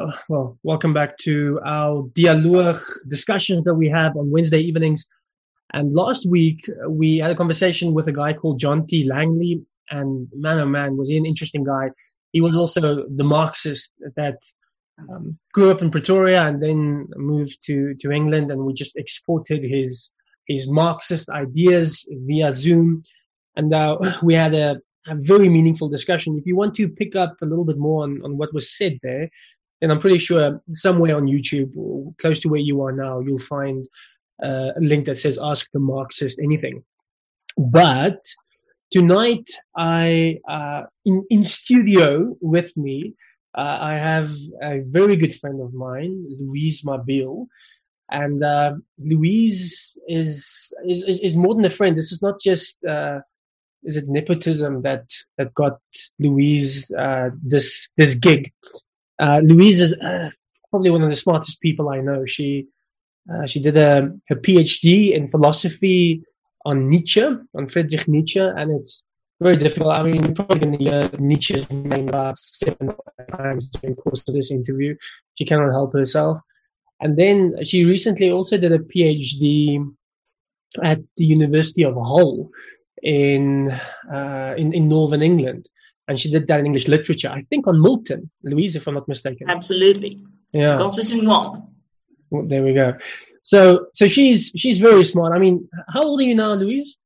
welcome back to our Dialoog discussions that we have on Wednesday evenings. And last week, we had a conversation with a guy called John T. Langley. And man, oh man, was he an interesting guy. He was also the Marxist that grew up in Pretoria and then moved to England. And we just exported his Marxist ideas via Zoom. And we had a very meaningful discussion. If you want to pick up a little bit more on what was said there, then I'm pretty sure somewhere on YouTube or close to where you are now, you'll find a link that says Ask the Marxist Anything. But tonight, in studio with me, I have a very good friend of mine, Louise Mabille. And Louise is more than a friend. This is not just is it nepotism that got Louise this gig. Louise is probably one of the smartest people I know. She did her PhD in philosophy on Nietzsche, on Friedrich Nietzsche, and it's very difficult. I mean, you're probably going to hear Nietzsche's name about 7 times during the course of this interview. She cannot help herself. And then she recently also did a PhD at the University of Hull in Northern England. And she did that in English literature, I think on Milton, Louise, if I'm not mistaken. Absolutely. Yeah. Got it in one. Well, there we go. So she's very smart. I mean, how old are you now, Louise?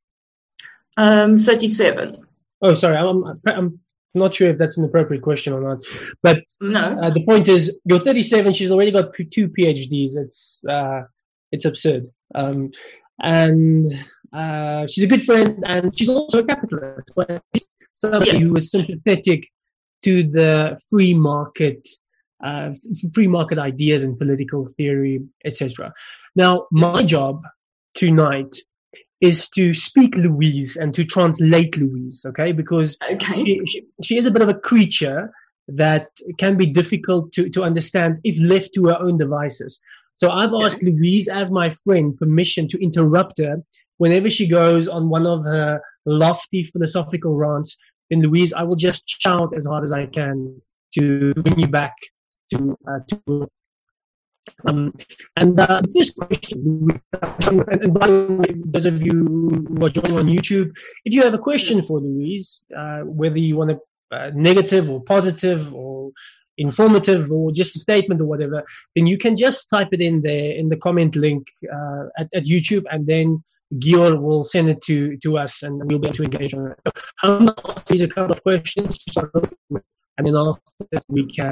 37. Oh, sorry. I'm not sure if that's an appropriate question or not. But no. The point is, you're 37. She's already got 2 PhDs. It's absurd. And she's a good friend, and she's also a capitalist. Somebody who is sympathetic to the free market ideas and political theory, etc. Now, my job tonight is to speak Louise and to translate Louise, okay? Because she is a bit of a creature that can be difficult to understand if left to her own devices. So I've asked Louise, as my friend, permission to interrupt her whenever she goes on one of her lofty philosophical rants. Then, Louise, I will just shout as hard as I can to bring you back to and the first question, and by the way, those of you who are joining on YouTube, if you have a question for Louise, whether you want a negative or positive or informative or just a statement or whatever, then you can just type it in there in the comment link at YouTube, and then Gior will send it to us, and we'll be able to engage on it. So I'm going to ask these a couple of questions to start off with, and then after that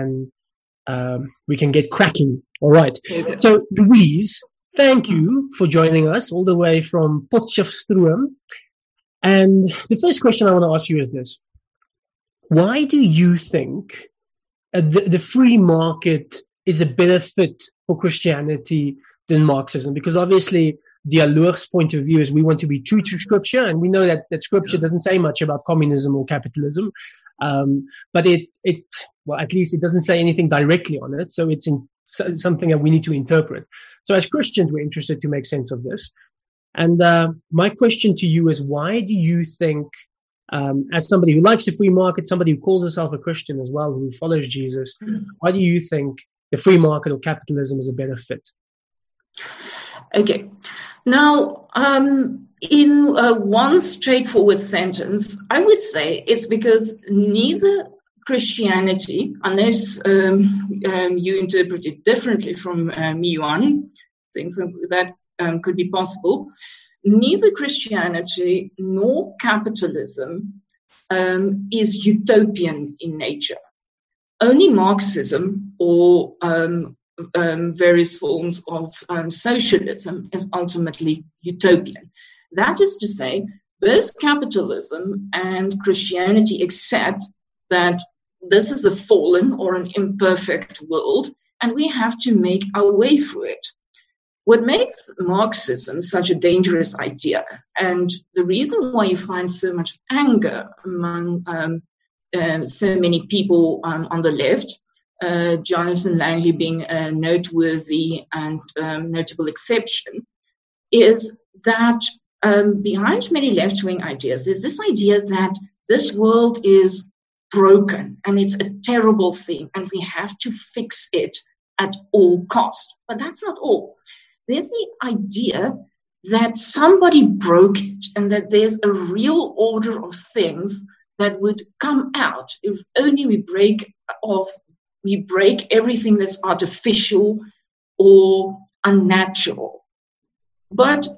we can get cracking. All right. So Louise, thank you for joining us all the way from Potchefstroom. And the first question I want to ask you is this: why do you think the free market is a better fit for Christianity than Marxism? Because obviously, Dialoog's point of view is we want to be true to Scripture, and we know that Scripture doesn't say much about communism or capitalism, but well, at least it doesn't say anything directly on it, so it's something that we need to interpret. So as Christians, we're interested to make sense of this. And my question to you is, why do you think, as somebody who likes the free market, somebody who calls herself a Christian as well, who follows Jesus, why do you think the free market or capitalism is a better fit? Okay. Now, in one straightforward sentence, I would say it's because neither Christianity, unless you interpret it differently from me, Johan, things that could be possible, neither Christianity nor capitalism is utopian in nature. Only Marxism or various forms of socialism is ultimately utopian. That is to say, both capitalism and Christianity accept that this is a fallen or an imperfect world, and we have to make our way through it. What makes Marxism such a dangerous idea, and the reason why you find so much anger among so many people on the left, Jonathan Langley being a noteworthy and notable exception, is that behind many left-wing ideas is this idea that this world is broken and it's a terrible thing and we have to fix it at all costs. But that's not all. There's the idea that somebody broke it and that there's a real order of things that would come out if only we break everything that's artificial or unnatural. But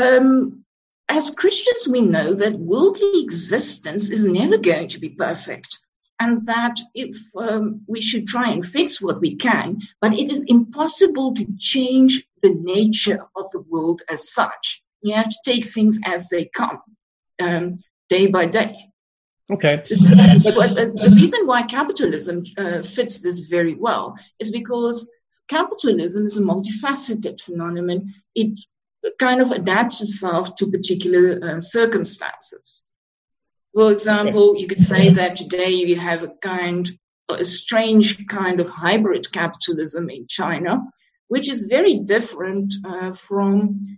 as Christians, we know that worldly existence is never going to be perfect, and that if we should try and fix what we can, but it is impossible to change the nature of the world as such. You have to take things as they come, day by day. Okay. The reason why capitalism fits this very well is because capitalism is a multifaceted phenomenon. It kind of adapts itself to particular circumstances. For example, you could say that today you have a strange kind of hybrid capitalism in China, which is very different from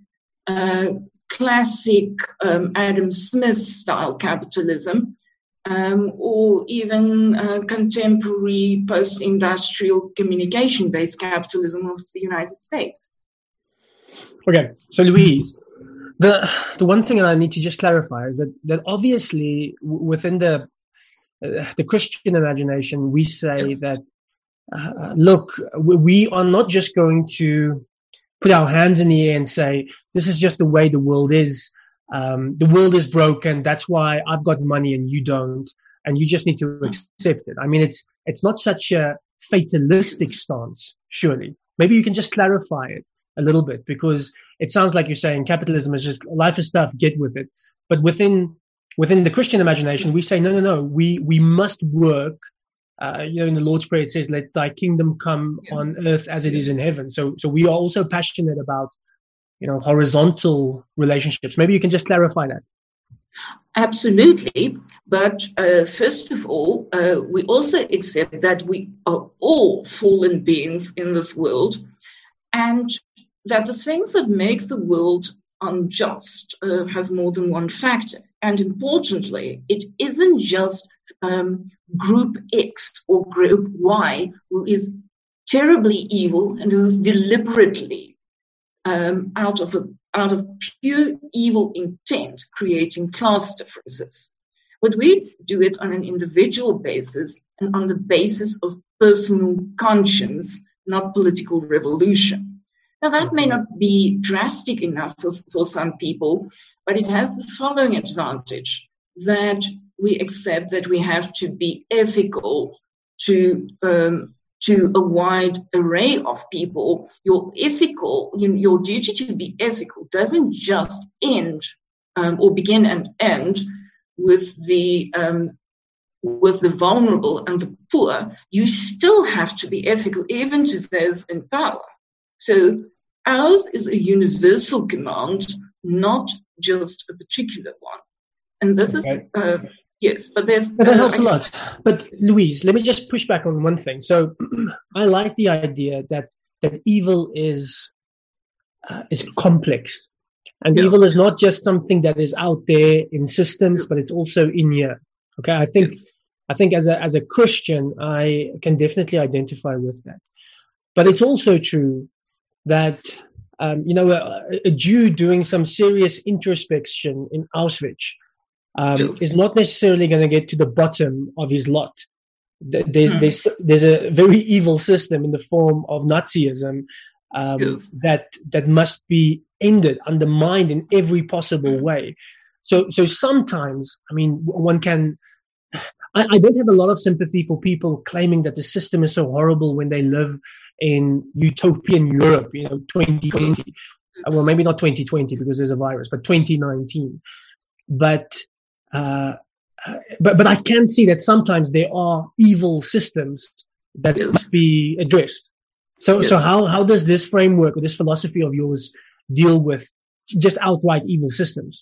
classic Adam Smith style capitalism, or even contemporary post-industrial communication-based capitalism of the United States. Okay, so Louise, the one thing that I need to just clarify is that obviously within the Christian imagination, we say yes. that look, we are not just going to put our hands in the air and say this is just the way the world is. The world is broken. That's why I've got money and you don't, and you just need to accept it. I mean, it's not such a fatalistic stance. Surely, maybe you can just clarify it a little bit, because it sounds like you're saying capitalism is just life is tough, get with it. But within the Christian imagination, we say no. We must work. In the Lord's Prayer it says, "Let Thy kingdom come on earth as it is in heaven." So we are also passionate about horizontal relationships. Maybe you can just clarify that. Absolutely. But first of all, we also accept that we are all fallen beings in this world, and that the things that make the world unjust have more than one factor. And importantly, it isn't just group X or group Y who is terribly evil and who is deliberately out of pure evil intent creating class differences. But we do it on an individual basis and on the basis of personal conscience, not political revolution. Now, that may not be drastic enough for some people, but it has the following advantage, that we accept that we have to be ethical to a wide array of people. Your duty to be ethical doesn't just end or begin and end with the vulnerable and the poor. You still have to be ethical, even to those in power. So ours is a universal command, not just a particular one. And this is, yes, but there's... That helps a lot. But Louise, let me just push back on one thing. So I like the idea that evil is complex. And evil is not just something that is out there in systems, but it's also in here. Okay, I think as a Christian, I can definitely identify with that. But it's also true that a Jew doing some serious introspection in Auschwitz is not necessarily going to get to the bottom of his lot. There's a very evil system in the form of Nazism that must be ended, undermined in every possible way. So sometimes, I mean, one can. I don't have a lot of sympathy for people claiming that the system is so horrible when they live in utopian Europe, 2020. Well, maybe not 2020 because there's a virus, but 2019. But I can see that sometimes there are evil systems that must be addressed. So how does this framework or this philosophy of yours deal with just outright evil systems?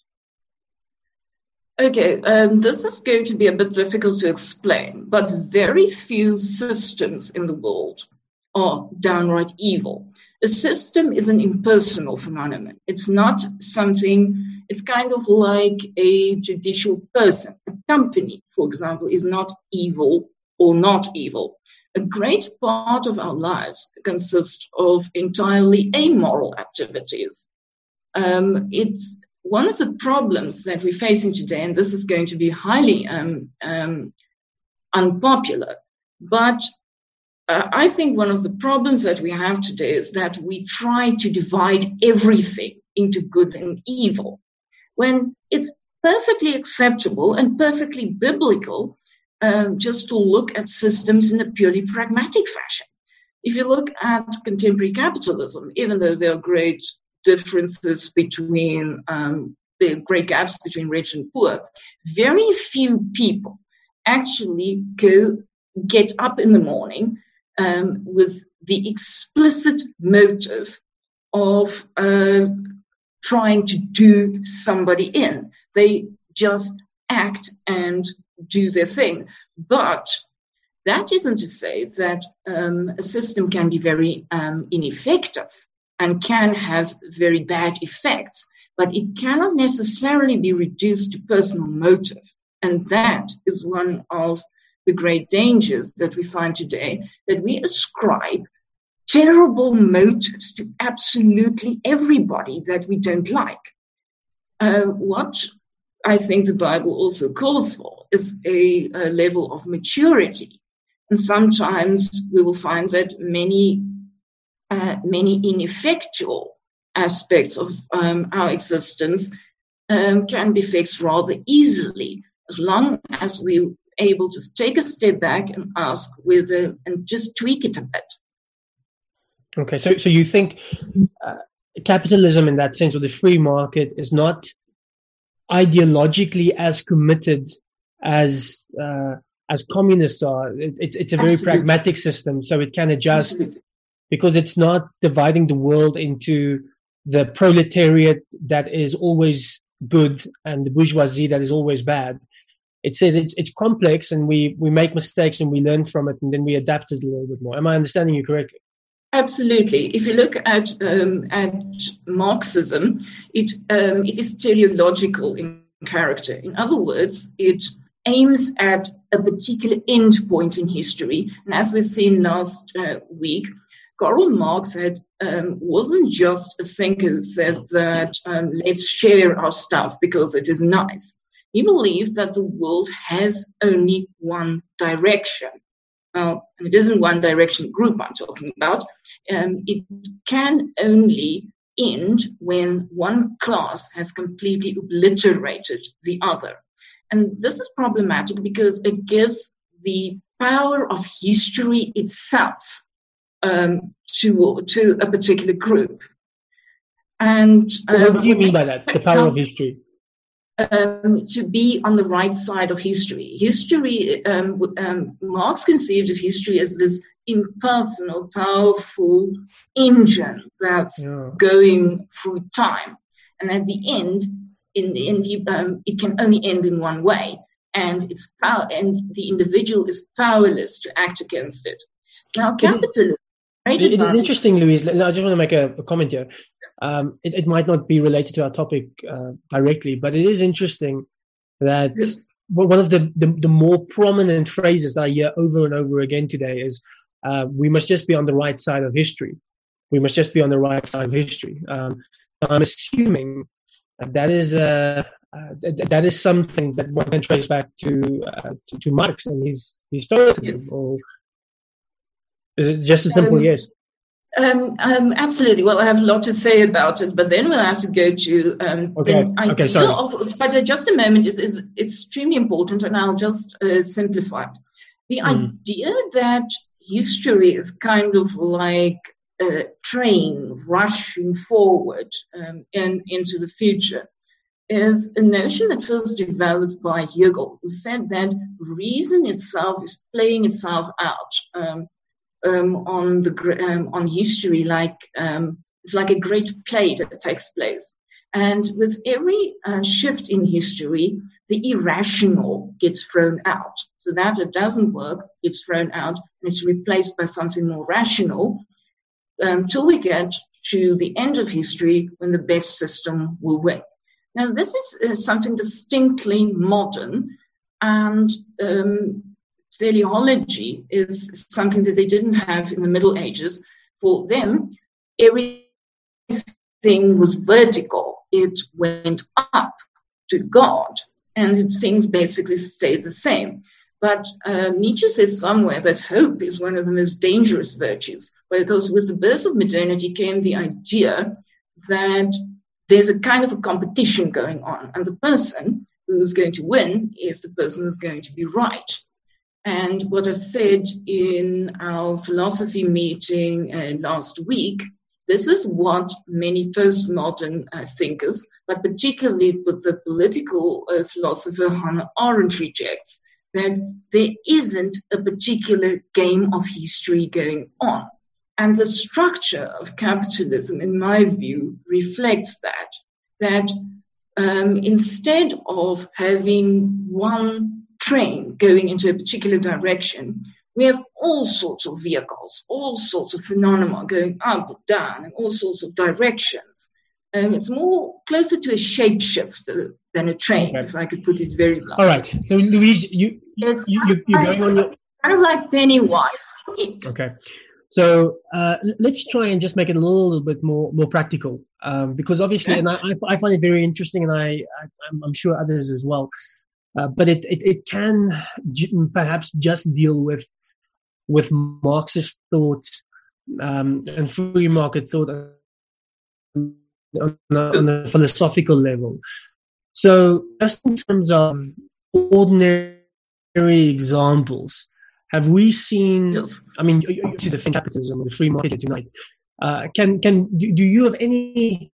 Okay, this is going to be a bit difficult to explain, but very few systems in the world are downright evil. A system is an impersonal phenomenon. It's not something It's kind of like a judicial person. A company, for example, is not evil or not evil. A great part of our lives consists of entirely amoral activities. It's one of the problems that we're facing today, and this is going to be highly unpopular, but I think one of the problems that we have today is that we try to divide everything into good and evil, when it's perfectly acceptable and perfectly biblical just to look at systems in a purely pragmatic fashion. If you look at contemporary capitalism, even though there are great differences between the great gaps between rich and poor, very few people actually get up in the morning with the explicit motive of trying to do somebody in. They just act and do their thing. But that isn't to say that a system can be very ineffective and can have very bad effects, but it cannot necessarily be reduced to personal motive. And that is one of the great dangers that we find today, that we ascribe terrible motives to absolutely everybody that we don't like. What I think the Bible also calls for is a level of maturity. And sometimes we will find that many ineffectual aspects of our existence can be fixed rather easily, as long as we're able to take a step back and ask and just tweak it a bit. Okay, so you think capitalism in that sense, or the free market, is not ideologically as committed as communists are. It's a very Absolutely. pragmatic system, so it can adjust. Absolutely. Because it's not dividing the world into the proletariat that is always good and the bourgeoisie that is always bad. It says it's complex, and we make mistakes and we learn from it, and then we adapt it a little bit more. Am I understanding you correctly? Absolutely. If you look at Marxism, it is teleological in character. In other words, it aims at a particular end point in history. And as we've seen last week, Karl Marx wasn't just a thinker who said that let's share our stuff because it is nice. He believed that the world has only one direction. Well, it isn't one direction group I'm talking about. It can only end when one class has completely obliterated the other. And this is problematic because it gives the power of history itself to a particular group. And what do you mean by that, the power of history? To be on the right side of history. History, Marx conceived of history as this impersonal, powerful engine that's going through time. And at the end, it can only end in one way. And its power, and the individual is powerless to act against it. Now, capitalism. It is interesting, Louise. I just want to make a comment here. It might not be related to our topic directly, but it is interesting that one of the more prominent phrases that I hear over and over again today is we must just be on the right side of history. We must just be on the right side of history. I'm assuming that is something that one can trace back to Marx and his historicism, yes. Or is it just a simple yes? Absolutely. Well, I have a lot to say about it, but then we'll have to go to but just a moment is extremely important, and I'll just simplify it. The idea that history is kind of like a train rushing forward into the future is a notion that first developed by Hegel, who said that reason itself is playing itself out on history, like it's like a great play that takes place. And with every shift in history, the irrational gets thrown out. So that it doesn't work, it's thrown out, and it's replaced by something more rational, till we get to the end of history when the best system will win. Now, this is something distinctly modern, and teleology is something that they didn't have in the Middle Ages. For them, everything was vertical. It went up to God, and things basically stayed the same. But Nietzsche says somewhere that hope is one of the most dangerous virtues, because with the birth of modernity came the idea that there's a kind of a competition going on, and the person who's going to win is the person who's going to be right. And what I said in our philosophy meeting last week, this is what many postmodern thinkers, but particularly with the political philosopher Hannah Arendt, rejects, that there isn't a particular game of history going on. And the structure of capitalism, in my view, reflects that instead of having one train going into a particular direction, we have all sorts of vehicles, all sorts of phenomena going up or down in all sorts of directions. It's more closer to a shapeshifter than a train, if I could put it very bluntly. All right. So, Louise, you're going on your... kind of like Pennywise. Okay. So let's try and just make it a little bit more practical, because obviously, and I find it very interesting, and I'm sure others as well. But it can perhaps just deal with Marxist thought and free market thought on a philosophical level. So just in terms of ordinary examples, have we seen? Yes. I mean, you see the capitalism or the free market tonight. Do you have any?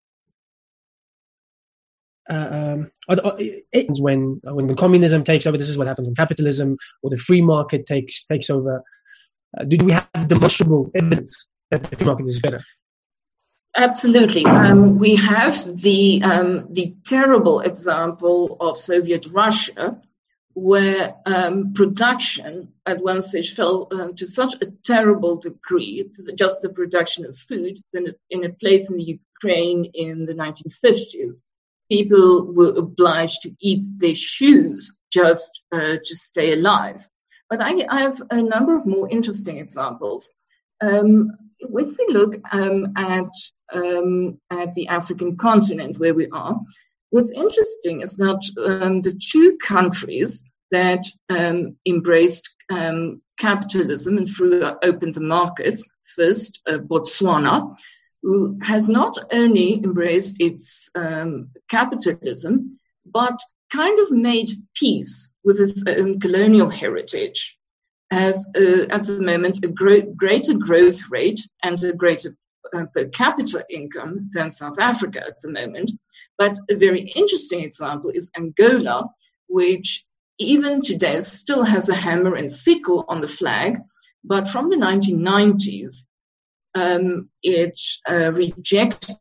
When communism takes over, this is what happens when capitalism or the free market takes over. Do we have demonstrable evidence that the free market is better? Absolutely. We have the terrible example of Soviet Russia, where production at one stage fell to such a terrible degree. It's just the production of food in a place in the Ukraine in the 1950s. People were obliged to eat their shoes just to stay alive. But I have a number of more interesting examples. If we look at the African continent where we are, what's interesting is that the two countries that embraced capitalism and opened the markets, first Botswana, who has not only embraced its capitalism, but kind of made peace with its own colonial heritage, has at the moment a greater growth rate and a greater per capita income than South Africa at the moment. But a very interesting example is Angola, which even today still has a hammer and sickle on the flag, but from the 1990s, it rejected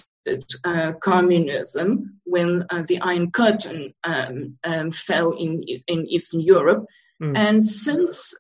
communism when the Iron Curtain fell in Eastern Europe. And since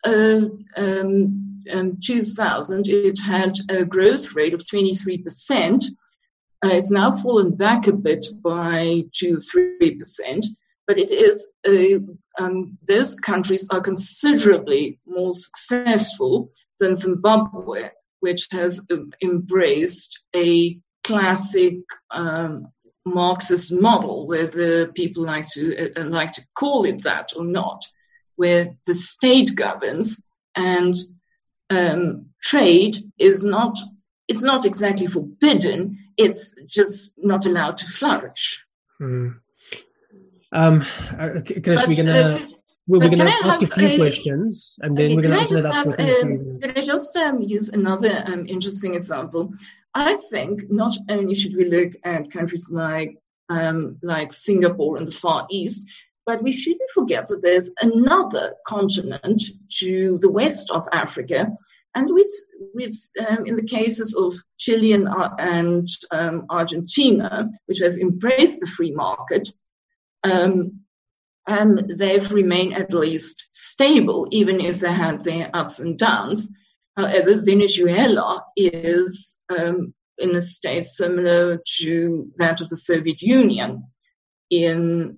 2000, it had a growth rate of 23%. It's now fallen back a bit by 2-3%, but it is those countries are considerably more successful than Zimbabwe, which has embraced a classic Marxist model, whether people like to call it that or not, where the state governs and trade is not. It's not exactly forbidden. It's just not allowed to flourish. Chris, we're going to ask a few questions, and then we're going to open it up. Can I just use another interesting example? I think not only should we look at countries like Singapore and the Far East, but we shouldn't forget that there's another continent to the west of Africa. And we've in the cases of Chile and Argentina, which have embraced the free market, and they've remained at least stable, even if they had their ups and downs. However, Venezuela is in a state similar to that of the Soviet Union. in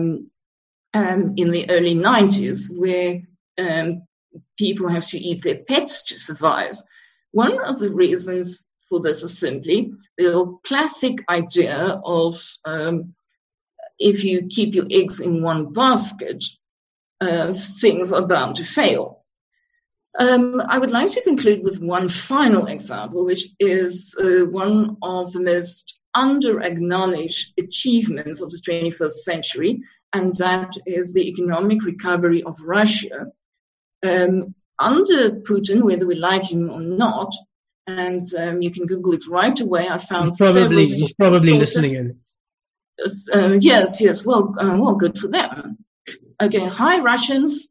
the early 90s, where people have to eat their pets to survive. One of the reasons for this is simply the classic idea of if you keep your eggs in one basket, things are bound to fail. I would like to conclude with one final example, which is one of the most under-acknowledged achievements of the 21st century, and that is the economic recovery of Russia. Under Putin, whether we like him or not, and you can Google it right away, I found he's probably listening in. Yes. Well, good for them. Okay, hi Russians.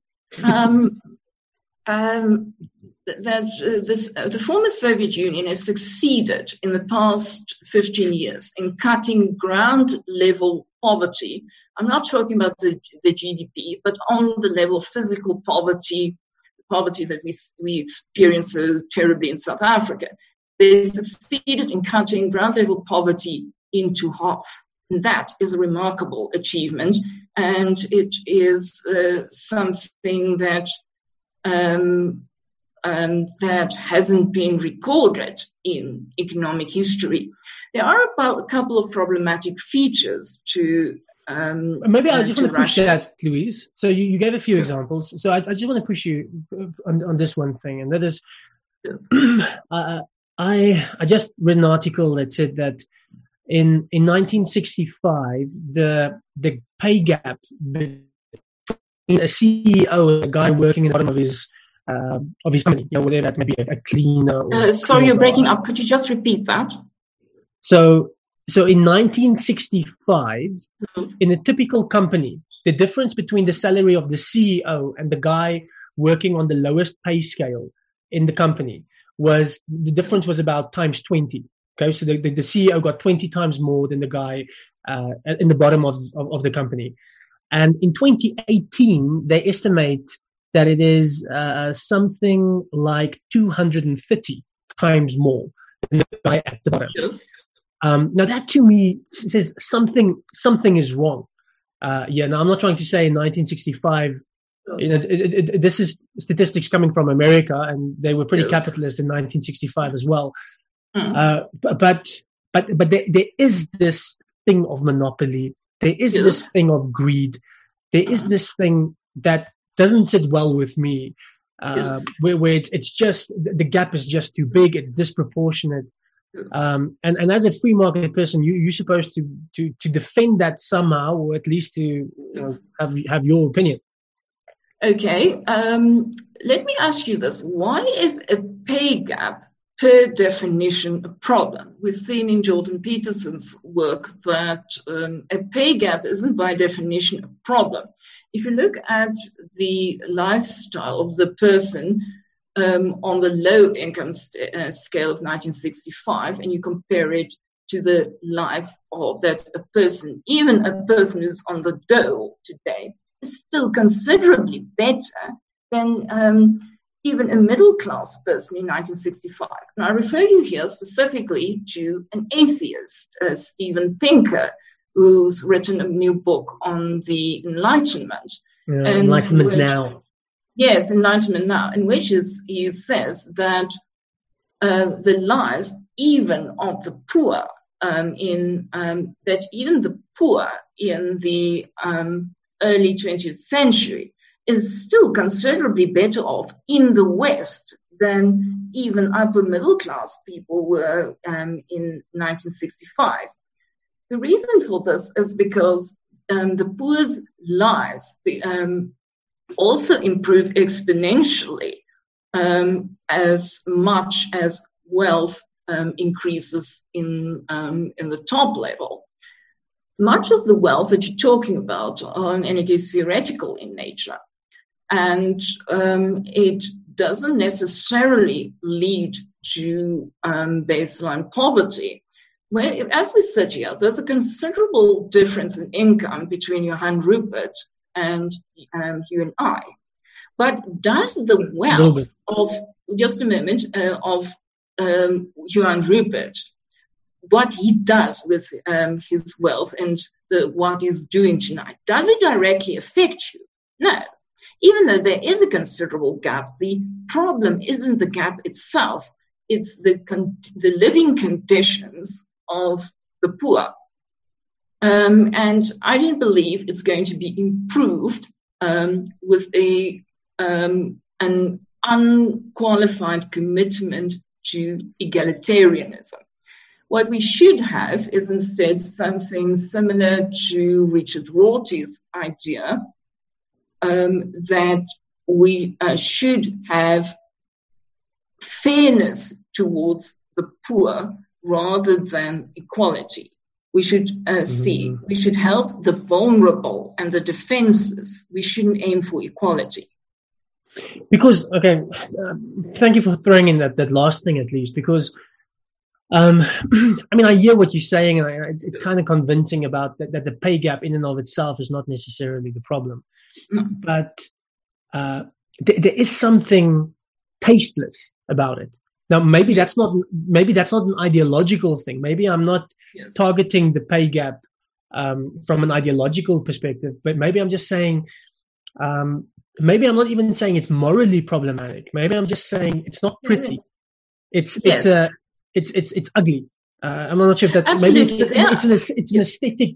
The former Soviet Union has succeeded in the past 15 years in cutting ground-level poverty. I'm not talking about the GDP, but on the level of physical poverty, the poverty that we experience so terribly in South Africa. They succeeded in cutting ground-level poverty into half. And that is a remarkable achievement, and it is something that that hasn't been recorded in economic history. There are a couple of problematic features to maybe I just want to push that, Louise. So you gave a few examples. So I just want to push you on this one thing, and that is, I just read an article that said that in 1965 the pay gap between a CEO and a guy working in the bottom of his company, whether that may be a cleaner. Sorry, you're breaking up. Could you just repeat that? So in 1965, in a typical company, the difference between the salary of the CEO and the guy working on the lowest pay scale in the company was about times 20. Okay, so the CEO got 20 times more than the guy in the bottom of the company. And in 2018, they estimate that it is something like 250 times more than the guy at the bottom. Yes. Now that to me says something is wrong. Now I'm not trying to say in 1965, this is statistics coming from America, and they were pretty capitalist in 1965 as well. But there is this thing of monopoly. There is this thing of greed. There is this thing that doesn't sit well with me, where it's just the gap is just too big. It's disproportionate. And as a free market person, you're supposed to defend that somehow, or at least to have your opinion. Okay. Let me ask you this: why is a pay gap per definition a problem? We've seen in Jordan Peterson's work that a pay gap isn't by definition a problem. If you look at the lifestyle of the person on the low income scale of 1965, and you compare it to the life of that a person, even a person who's on the dole today, is still considerably better than even a middle-class person in 1965. And I refer you here specifically to an atheist, Steven Pinker, who's written a new book on the Enlightenment. Enlightenment Now. Yes, Enlightenment Now, in which he says that the lives even of the poor, that even the poor in the early 20th century is still considerably better off in the West than even upper middle class people were in 1965. The reason for this is because the poor's lives also improve exponentially as much as wealth increases in the top level. Much of the wealth that you're talking about are in any case theoretical in nature, and it doesn't necessarily lead to baseline poverty. Well, as we said here, there's a considerable difference in income between Johann Rupert and you and I. But does the wealth of Johann Rupert, what he does with his wealth and what is doing tonight. Does it directly affect you? No. Even though there is a considerable gap, the problem isn't the gap itself. It's the living conditions of the poor. And I don't believe it's going to be improved with an unqualified commitment to egalitarianism. What we should have is instead something similar to Richard Rorty's idea, that we should have fairness towards the poor rather than equality. We should we should help the vulnerable and the defenseless. We shouldn't aim for equality. Because, okay, thank you for throwing in that last thing at least, because I mean, I hear what you're saying, and it's kind of convincing about that the pay gap in and of itself is not necessarily the problem. But there is something tasteless about it. Now, maybe that's not an ideological thing. Maybe I'm not targeting the pay gap from an ideological perspective, but maybe I'm just saying, maybe I'm not even saying it's morally problematic. Maybe I'm just saying it's not pretty. It's ugly. I'm not sure if that. Absolutely, maybe it's an aesthetic.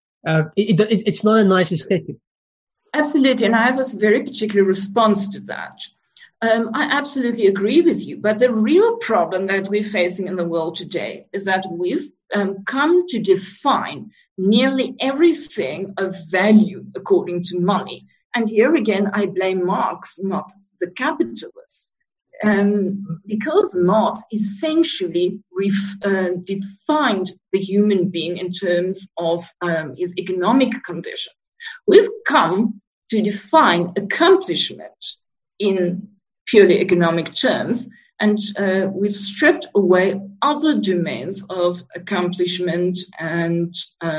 It's not a nice aesthetic. Absolutely, and I have a very particular response to that. I absolutely agree with you, but the real problem that we're facing in the world today is that we've come to define nearly everything of value according to money. And here again, I blame Marx, not the capitalists. Because Marx essentially defined the human being in terms of his economic conditions. We've come to define accomplishment in purely economic terms, and we've stripped away other domains of accomplishment. And,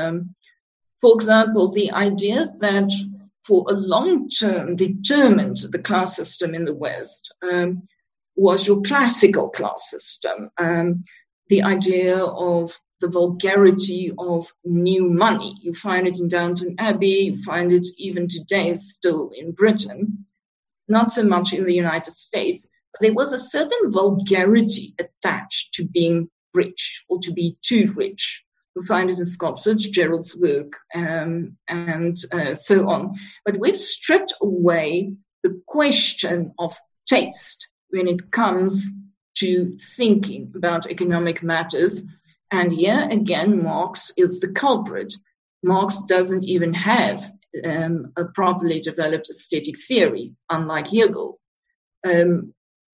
for example, the idea that for a long term determined the class system in the West was your classical class system. The idea of the vulgarity of new money. You find it in Downton Abbey, you find it even today still in Britain, not so much in the United States. But there was a certain vulgarity attached to being rich or to be too rich. You find it in Scott Fitzgerald's work and so on. But we've stripped away the question of taste when it comes to thinking about economic matters. And here again, Marx is the culprit. Marx doesn't even have a properly developed aesthetic theory, unlike Hegel. And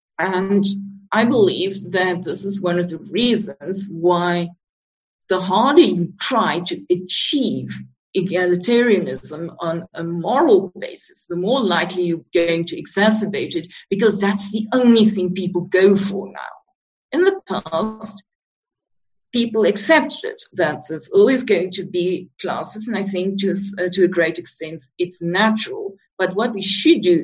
I believe that this is one of the reasons why the harder you try to achieve egalitarianism on a moral basis, the more likely you're going to exacerbate it, because that's the only thing people go for now. In the past, people accepted that there's always going to be classes, and I think to a great extent it's natural. But what we should do,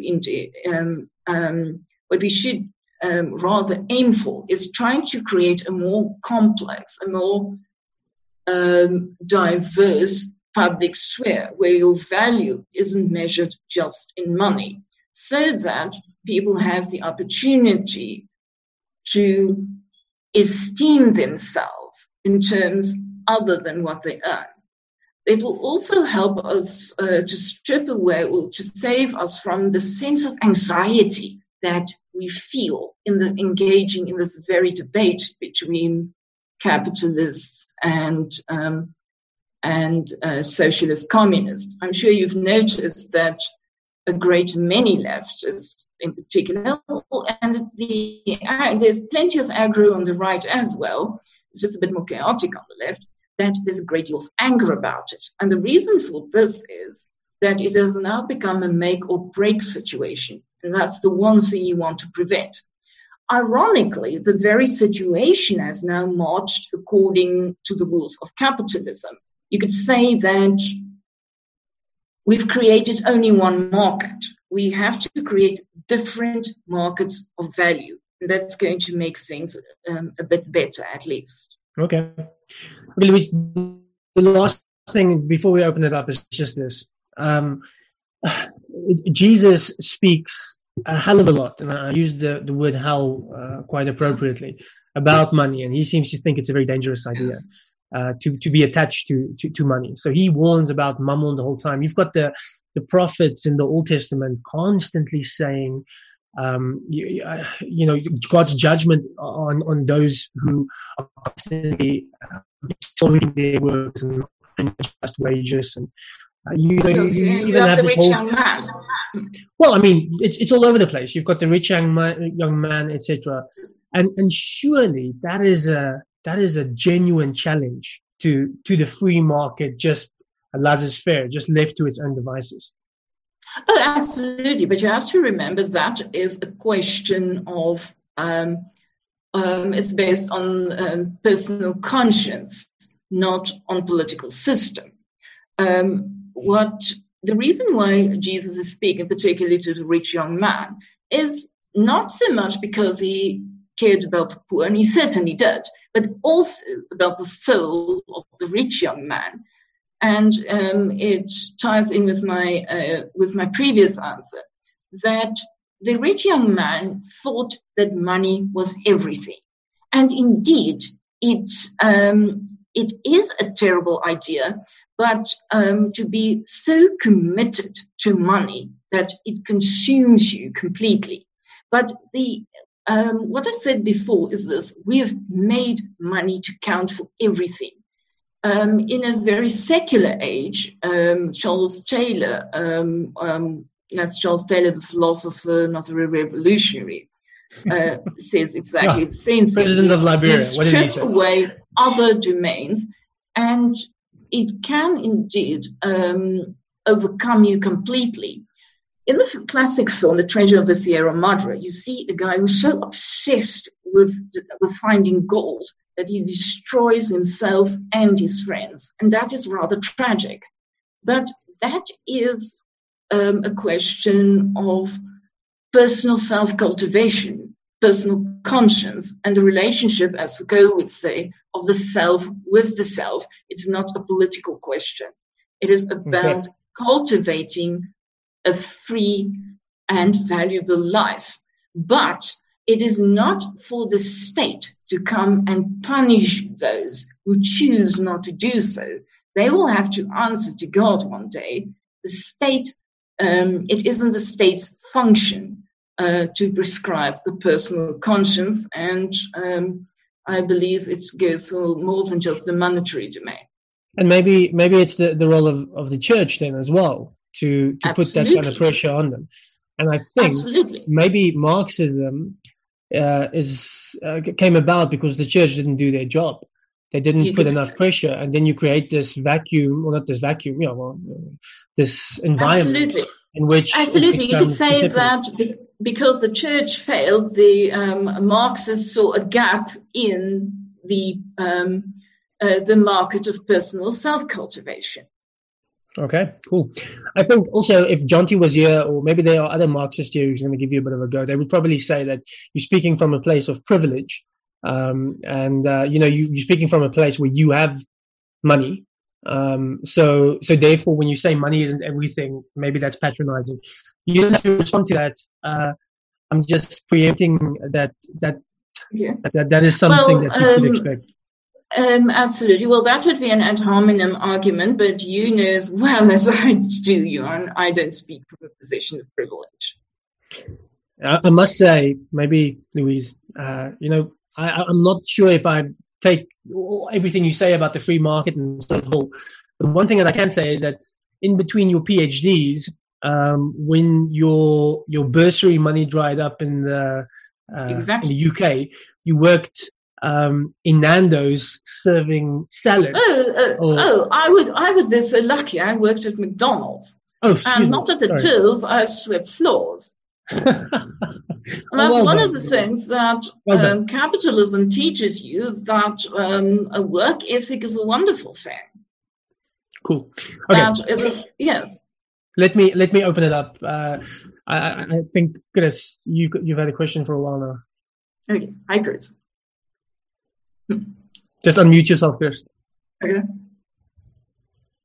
rather aim for, is trying to create a more complex, a more diverse public sphere where your value isn't measured just in money, so that people have the opportunity to esteem themselves in terms other than what they earn. It will also help us to strip away or to save us from the sense of anxiety that we feel in engaging in this very debate between capitalists and socialist communists. I'm sure you've noticed that a great many leftists in particular, and there's plenty of aggro on the right as well, it's just a bit more chaotic on the left, that there's a great deal of anger about it. And the reason for this is that it has now become a make or break situation, and that's the one thing you want to prevent. Ironically, the very situation has now marched according to the rules of capitalism. You could say that we've created only one market. We have to create different markets of value. And that's going to make things a bit better, at least. Okay, Louise, the last thing before we open it up is just this. Jesus speaks a hell of a lot, and I use the word hell quite appropriately, about money, and he seems to think it's a very dangerous idea to be attached to money. So he warns about mammon the whole time. You've got the prophets in the Old Testament constantly saying, God's judgment on those who are constantly destroying their works and just wages, and you even have this whole young man. Well, I mean, it's all over the place. You've got the rich young man, etc. And surely that is a genuine challenge to the free market, just a laissez-faire, just left to its own devices. Oh, absolutely. But you have to remember that is a question of it's based on personal conscience, not on political system. The reason why Jesus is speaking particularly to the rich young man is not so much because he cared about the poor, and he certainly did, but also about the soul of the rich young man. And it ties in with my previous answer, that the rich young man thought that money was everything. And indeed, it is a terrible idea, but to be so committed to money that it consumes you completely. But what I said before is this: we have made money to count for everything. In a very secular age, Charles Taylor, that's Charles Taylor, the philosopher, not a revolutionary, says exactly the same thing. President of Liberia. What did he say? Away other domains, and it can indeed overcome you completely. In the classic film, The Treasure of the Sierra Madre, you see a guy who's so obsessed with finding gold that he destroys himself and his friends. And that is rather tragic. But that is a question of personal self-cultivation, personal conscience, and the relationship, as Foucault would say, of the self with the self. It's not a political question. It is about cultivating a free and valuable life. But it is not for the state to come and punish those who choose not to do so. They will have to answer to God one day. The state, it isn't the state's function to prescribe the personal conscience, and I believe it goes for more than just the monetary domain. And maybe it's the role of the church then as well to put that kind of pressure on them. And I think maybe Marxism came about because the church didn't do their job. They didn't put enough pressure, and then you create this vacuum, or not this vacuum, this environment in which you could say that because the church failed, the Marxists saw a gap in the market of personal self-cultivation. Okay, cool. I think also if Jonty was here, or maybe there are other Marxists here who's going to give you a bit of a go, they would probably say that you're speaking from a place of privilege, and you're speaking from a place where you have money. So therefore, when you say money isn't everything, maybe that's patronizing. You don't have to respond to that. I'm just preempting that is something that you could expect. Absolutely. Well, that would be an ad hominem argument, but you know as well as I do, Johan, I don't speak from a position of privilege. I must say, maybe, Louise, I'm not sure if I take everything you say about the free market and so on. But one thing that I can say is that in between your PhDs, when your bursary money dried up in the UK, you worked in Nando's serving salad. I would be so lucky. I worked at McDonald's. And not at the tills, I swept floors. And that's one of the things that capitalism teaches you, is that a work ethic is a wonderful thing. Cool. Okay. Yes. Let me open it up. I think, Chris, you've had a question for a while now. Okay. Hi, Chris. Just unmute yourself, Chris. Okay.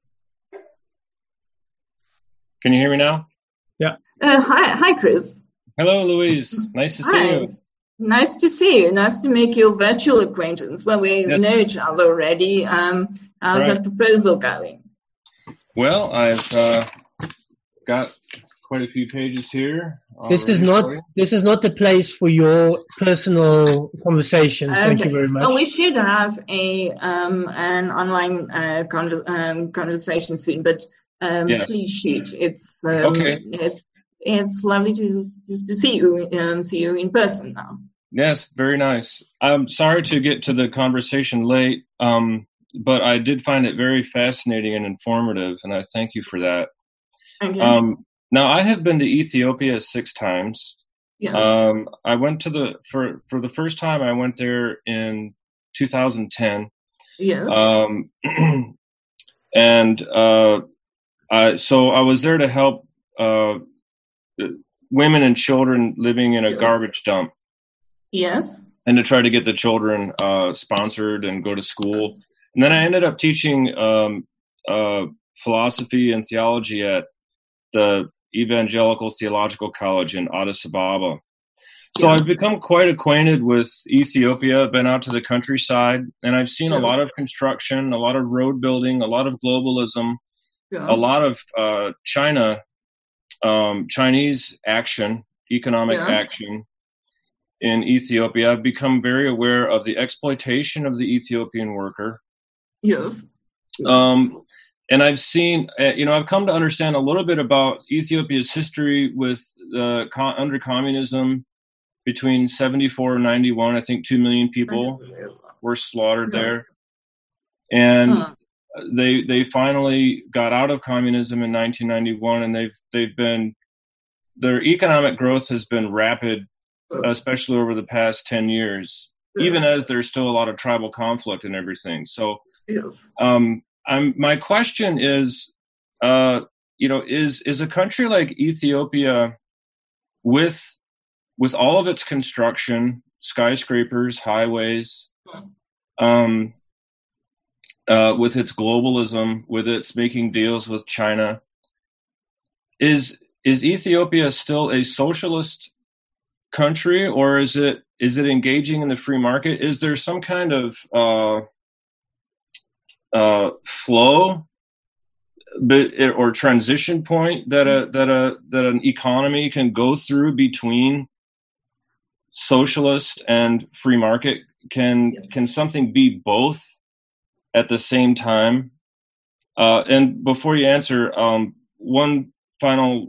Can you hear me now? Yeah. Hi, Chris. Hello, Louise. Nice to see you. Nice to see you. Nice to make your virtual acquaintance. Well, we know each other already. How's that proposal going? Well, I've got quite a few pages here. This is not the place for your personal conversations. Okay. Thank you very much. Well, we should have an online conversation soon, but please shoot. It's it's lovely to see you in person now. Yes, very nice. I'm sorry to get to the conversation late, but I did find it very fascinating and informative, and I thank you for that. Okay. Now, I have been to Ethiopia 6 times. Yes. I went to for the first time, I went there in 2010. Yes. So I was there to help women and children living in a garbage dump. Yes. And to try to get the children sponsored and go to school. And then I ended up teaching philosophy and theology at the Evangelical Theological College in Addis Ababa. So I've become quite acquainted with Ethiopia, been out to the countryside, and I've seen a lot of construction, a lot of road building, a lot of globalism, a lot of Chinese action, economic action in Ethiopia. I've become very aware of the exploitation of the Ethiopian worker. Yes. And I've seen, I've come to understand a little bit about Ethiopia's history with under communism between 74 and 91. I think 2 million people were slaughtered there. And they finally got out of communism in 1991, and their economic growth has been rapid, especially over the past 10 years, even as there's still a lot of tribal conflict and everything. So, my question is, is a country like Ethiopia, with all of its construction, skyscrapers, highways, with its globalism, with its making deals with China, is Ethiopia still a socialist country, or is it engaging in the free market? Is there some kind of flow or transition point that an economy can go through between socialist and free market? Can something be both at the same time? And before you answer, one final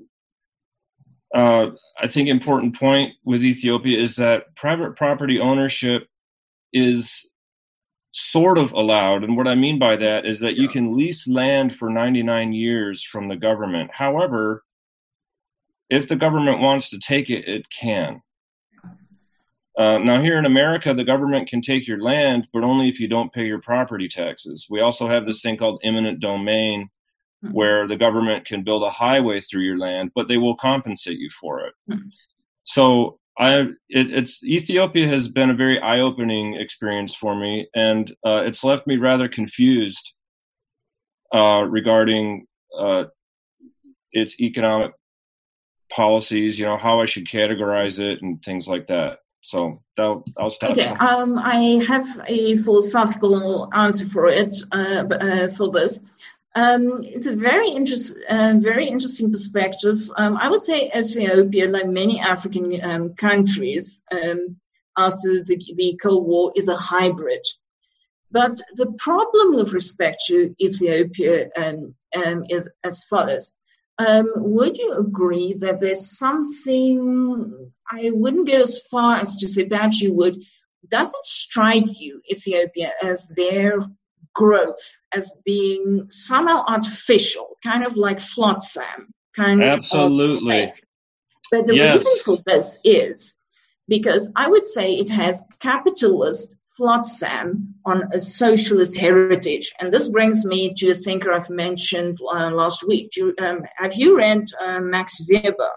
I think important point with Ethiopia is that private property ownership is sort of allowed. And what I mean by that is that you can lease land for 99 years from the government. However, if the government wants to take it, it can. Now, here in America, the government can take your land, but only if you don't pay your property taxes. We also have this thing called eminent domain, where the government can build a highway through your land, but they will compensate you for it. So Ethiopia has been a very eye-opening experience for me, and it's left me rather confused regarding its economic policies, how I should categorize it and things like that. So I'll stop. Okay, I have a philosophical answer for it, for this. It's a very interesting perspective. I would say Ethiopia, like many African countries after the Cold War, is a hybrid. But the problem with respect to Ethiopia is as follows. Would you agree that there's something, I wouldn't go as far as to say that you would, does it strike you, Ethiopia, as their growth as being somehow artificial, kind of like flotsam, kind Absolutely. of fake? But the reason for this is because I would say it has capitalist flotsam on a socialist heritage. And this brings me to a thinker I've mentioned last week. Have you read Max Weber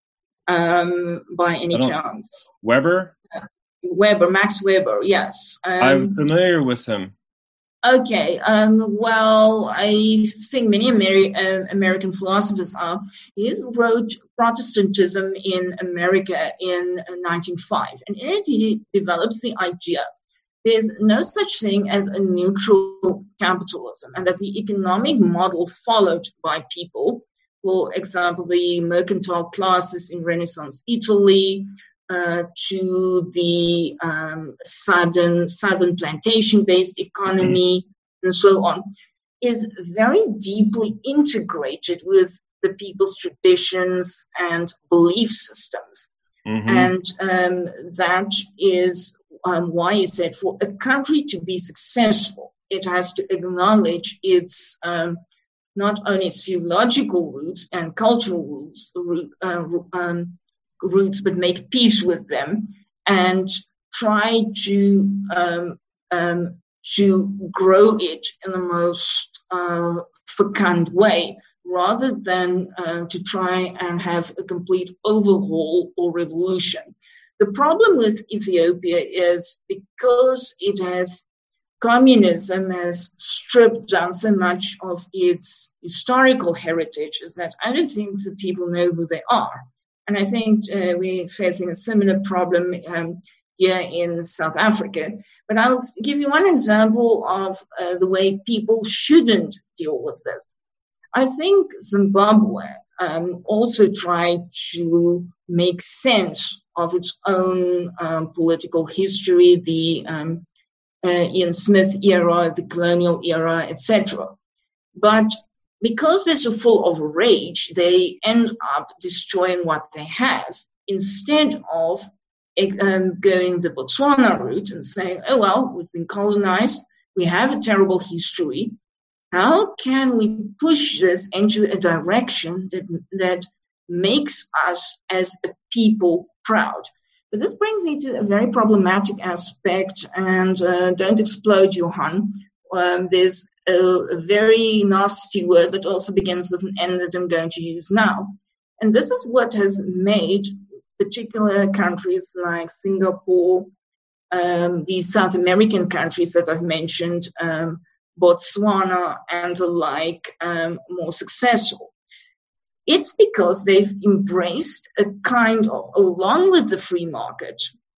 by any chance? Weber? Max Weber, yes. I'm familiar with him. Okay. Well, I think many American philosophers are. He wrote Protestantism in America in 1905, and in it he develops the idea there's no such thing as a neutral capitalism, and that the economic model followed by people, for example, the mercantile classes in Renaissance Italy, to the southern plantation-based economy, and so on, is very deeply integrated with the people's traditions and belief systems. Mm-hmm. And that is why he said for a country to be successful, it has to acknowledge its not only its theological roots and cultural roots, but make peace with them and try to grow it in the most fecund way, rather than to try and have a complete overhaul or revolution. The problem with Ethiopia is because communism has stripped down so much of its historical heritage, is that I don't think the people know who they are. And I think we're facing a similar problem here in South Africa. But I'll give you one example of the way people shouldn't deal with this. I think Zimbabwe also tried to make sense of its own political history, the Ian Smith era, the colonial era, etc. But because they're so full of rage, they end up destroying what they have instead of going the Botswana route and saying, oh, well, we've been colonized, we have a terrible history. How can we push this into a direction that makes us as a people proud? But this brings me to a very problematic aspect, and don't explode, Johan. There's a very nasty word that also begins with an N that I'm going to use now. And this is what has made particular countries like Singapore, these South American countries that I've mentioned, Botswana and the like, more successful. It's because they've embraced a kind of, along with the free market,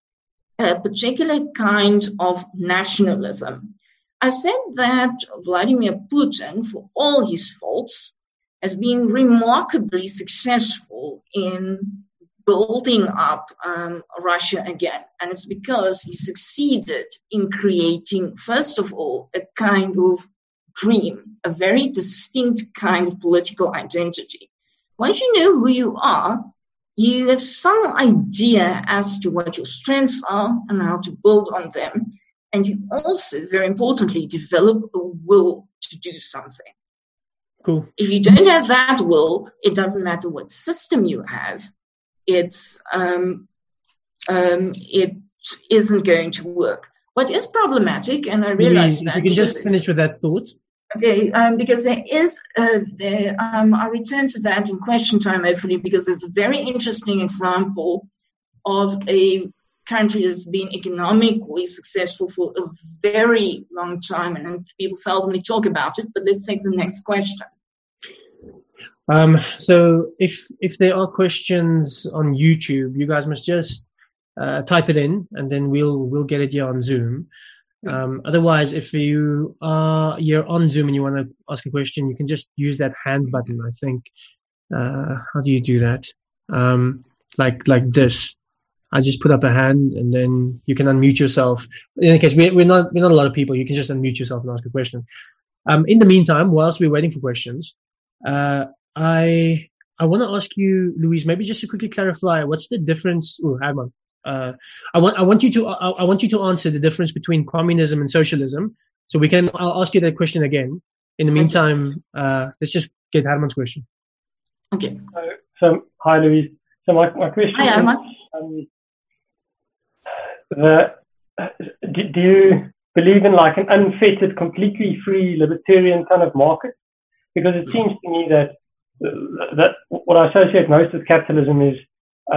a particular kind of nationalism. I said that Vladimir Putin, for all his faults, has been remarkably successful in building up Russia again. And it's because he succeeded in creating, first of all, a kind of dream, a very distinct kind of political identity. Once you know who you are, you have some idea as to what your strengths are and how to build on them. And you also, very importantly, develop a will to do something. Cool. If you don't have that will, it doesn't matter what system you have. It isn't going to work. What is problematic, and I realize that. If you can just finish with that thought. Okay, because there is, I'll return to that in question time, hopefully, because there's a very interesting example of a country that's been economically successful for a very long time, and people seldomly talk about it, but let's take the next question. So if there are questions on YouTube, you guys must just type it in, and then we'll get it here on Zoom. Otherwise, if you're on Zoom and you want to ask a question, you can just use that hand button. I think. How do you do that? Like this. I just put up a hand, and then you can unmute yourself. In any case, we're not a lot of people. You can just unmute yourself and ask a question. In the meantime, whilst we're waiting for questions, I want to ask you, Louise, maybe just to quickly clarify, what's the difference? Oh, Herman. I want you to answer the difference between communism and socialism. So I'll ask you that question again. In the meantime, let's just get Herman's question. Okay. So hi, Louise. So my question hi, Herman. Do you believe in like an unfettered, completely free, libertarian kind of market? Because it seems to me that what I associate most with capitalism is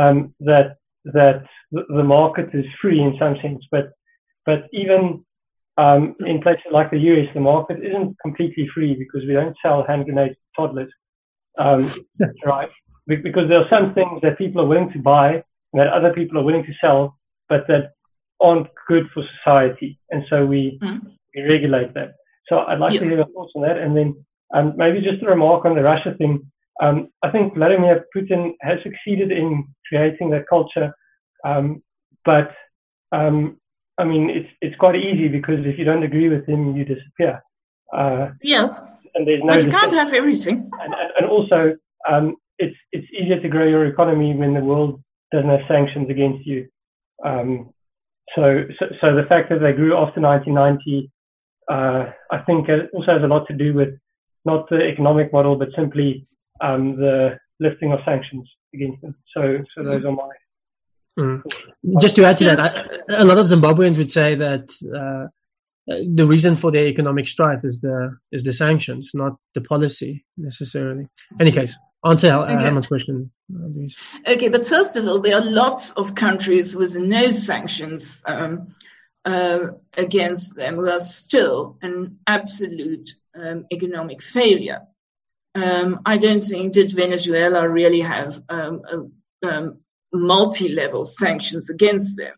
that the market is free in some sense, but even in places like the US, the market isn't completely free because we don't sell hand grenades to toddlers, right? Because there are some things that people are willing to buy and that other people are willing to sell, but that aren't good for society. And so we regulate that. So I'd like to hear your thoughts on that. And then maybe just a remark on the Russia thing. I think Vladimir Putin has succeeded in creating that culture. But I mean, it's quite easy because if you don't agree with him, you disappear. Yes. And there's no but you can't have everything. And also, it's easier to grow your economy when the world doesn't have sanctions against you. So the fact that they grew after 1990, I think it also has a lot to do with not the economic model, but simply the lifting of sanctions against them. So those are my. Just to add to that, a lot of Zimbabweans would say that the reason for their economic strife is the sanctions, not the policy necessarily. Any case, answer Herman's question. Okay, but first of all, there are lots of countries with no sanctions against them who are still an absolute economic failure. I don't think did Venezuela really have multi-level sanctions against them.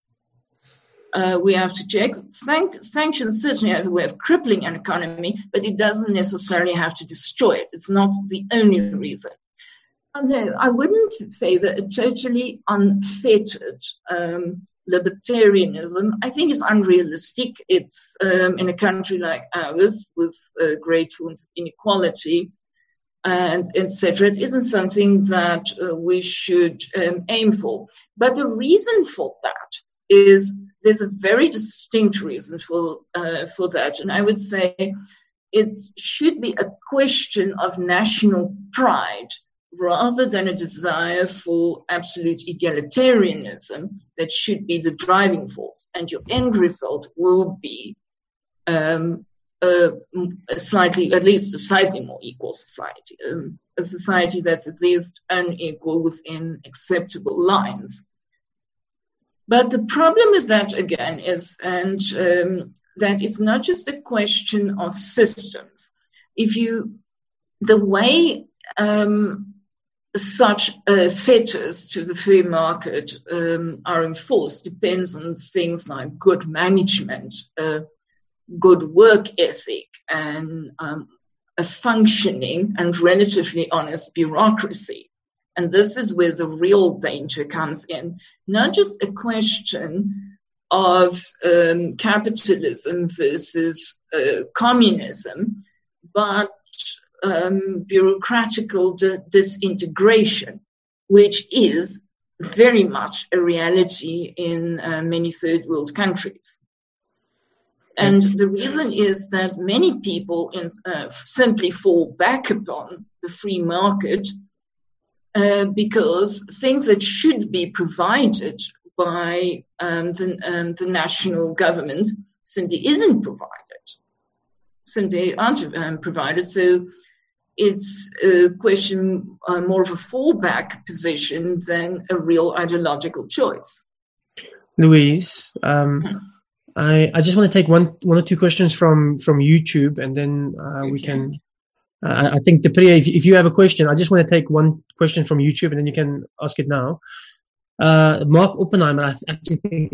We have to check. Sanctions certainly have a way of crippling an economy, but it doesn't necessarily have to destroy it. It's not the only reason. No, I wouldn't favor a totally unfettered libertarianism. I think it's unrealistic. It's in a country like ours with great forms of inequality and etc. It isn't something that we should aim for. But the reason for that is there's a very distinct reason for that, and I would say it should be a question of national pride rather than a desire for absolute egalitarianism that should be the driving force. And your end result will be at least a slightly more equal society, a society that's at least unequal within acceptable lines. But the problem with that, again, is that it's not just a question of systems. The way such fetters to the free market are enforced depends on things like good management, good work ethic, and a functioning and relatively honest bureaucracy. And this is where the real danger comes in. Not just a question of capitalism versus communism, but bureaucratical disintegration, which is very much a reality in many third world countries. And the reason is that many people simply fall back upon the free market because things that should be provided by the national government simply isn't provided, simply aren't provided. So it's a question more of a fallback position than a real ideological choice. Louise, I just want to take one or two questions from YouTube, and then we can. I think, Depriya, if you have a question, I just want to take one question from YouTube, and then you can ask it now. Mark Oppenheimer, I actually think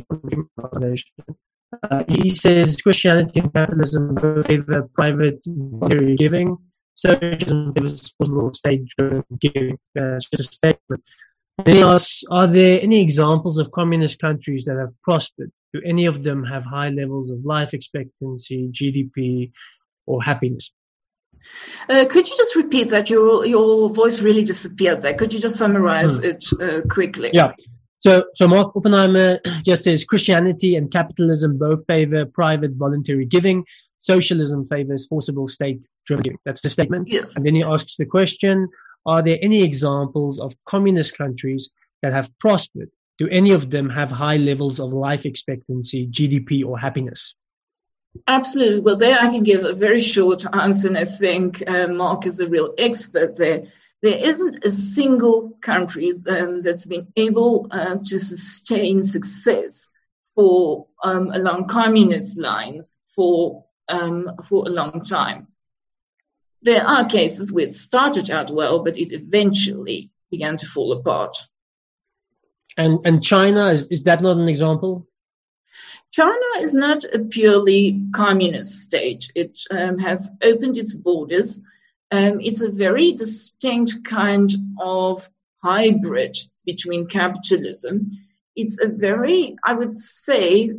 he says Christianity and capitalism favor private voluntary giving. Socialism favors responsible state-driven giving. It's just a statement. And he asks, are there any examples of communist countries that have prospered? Do any of them have high levels of life expectancy, GDP, or happiness? Could you just repeat that? Your voice really disappeared there. Could you just summarize it quickly? Yeah. So Mark Oppenheimer just says Christianity and capitalism both favor private voluntary giving. Socialism favors forcible state-driven giving. That's the statement. Yes. And then he asks the question, are there any examples of communist countries that have prospered? Do any of them have high levels of life expectancy, GDP, or happiness? Absolutely. Well, there I can give a very short answer, and I think Mark is a real expert there. There isn't a single country that's been able to sustain success for along communist lines for a long time. There are cases where it started out well, but it eventually began to fall apart. And China, is that not an example? China is not a purely communist state. It has opened its borders. It's a very distinct kind of hybrid between capitalism. It's a very, I would say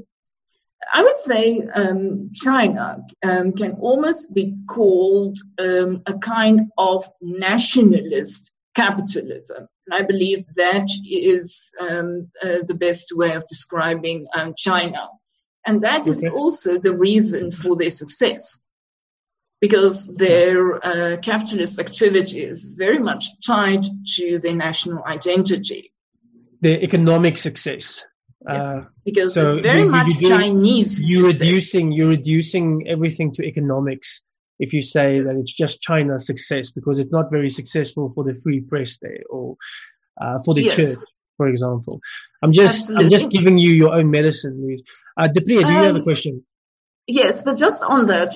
China can almost be called a kind of nationalist capitalism. And I believe that is the best way of describing China. And that is also the reason for their success, because their capitalist activity is very much tied to their national identity. Their economic success. Yes, because so it's very much Chinese success. You're reducing everything to economics if you say that it's just China's success, because it's not very successful for the free press there or for the church, for example. I'm just giving you your own medicine, Louise. Depriya, do you have a question? Yes, but just on that,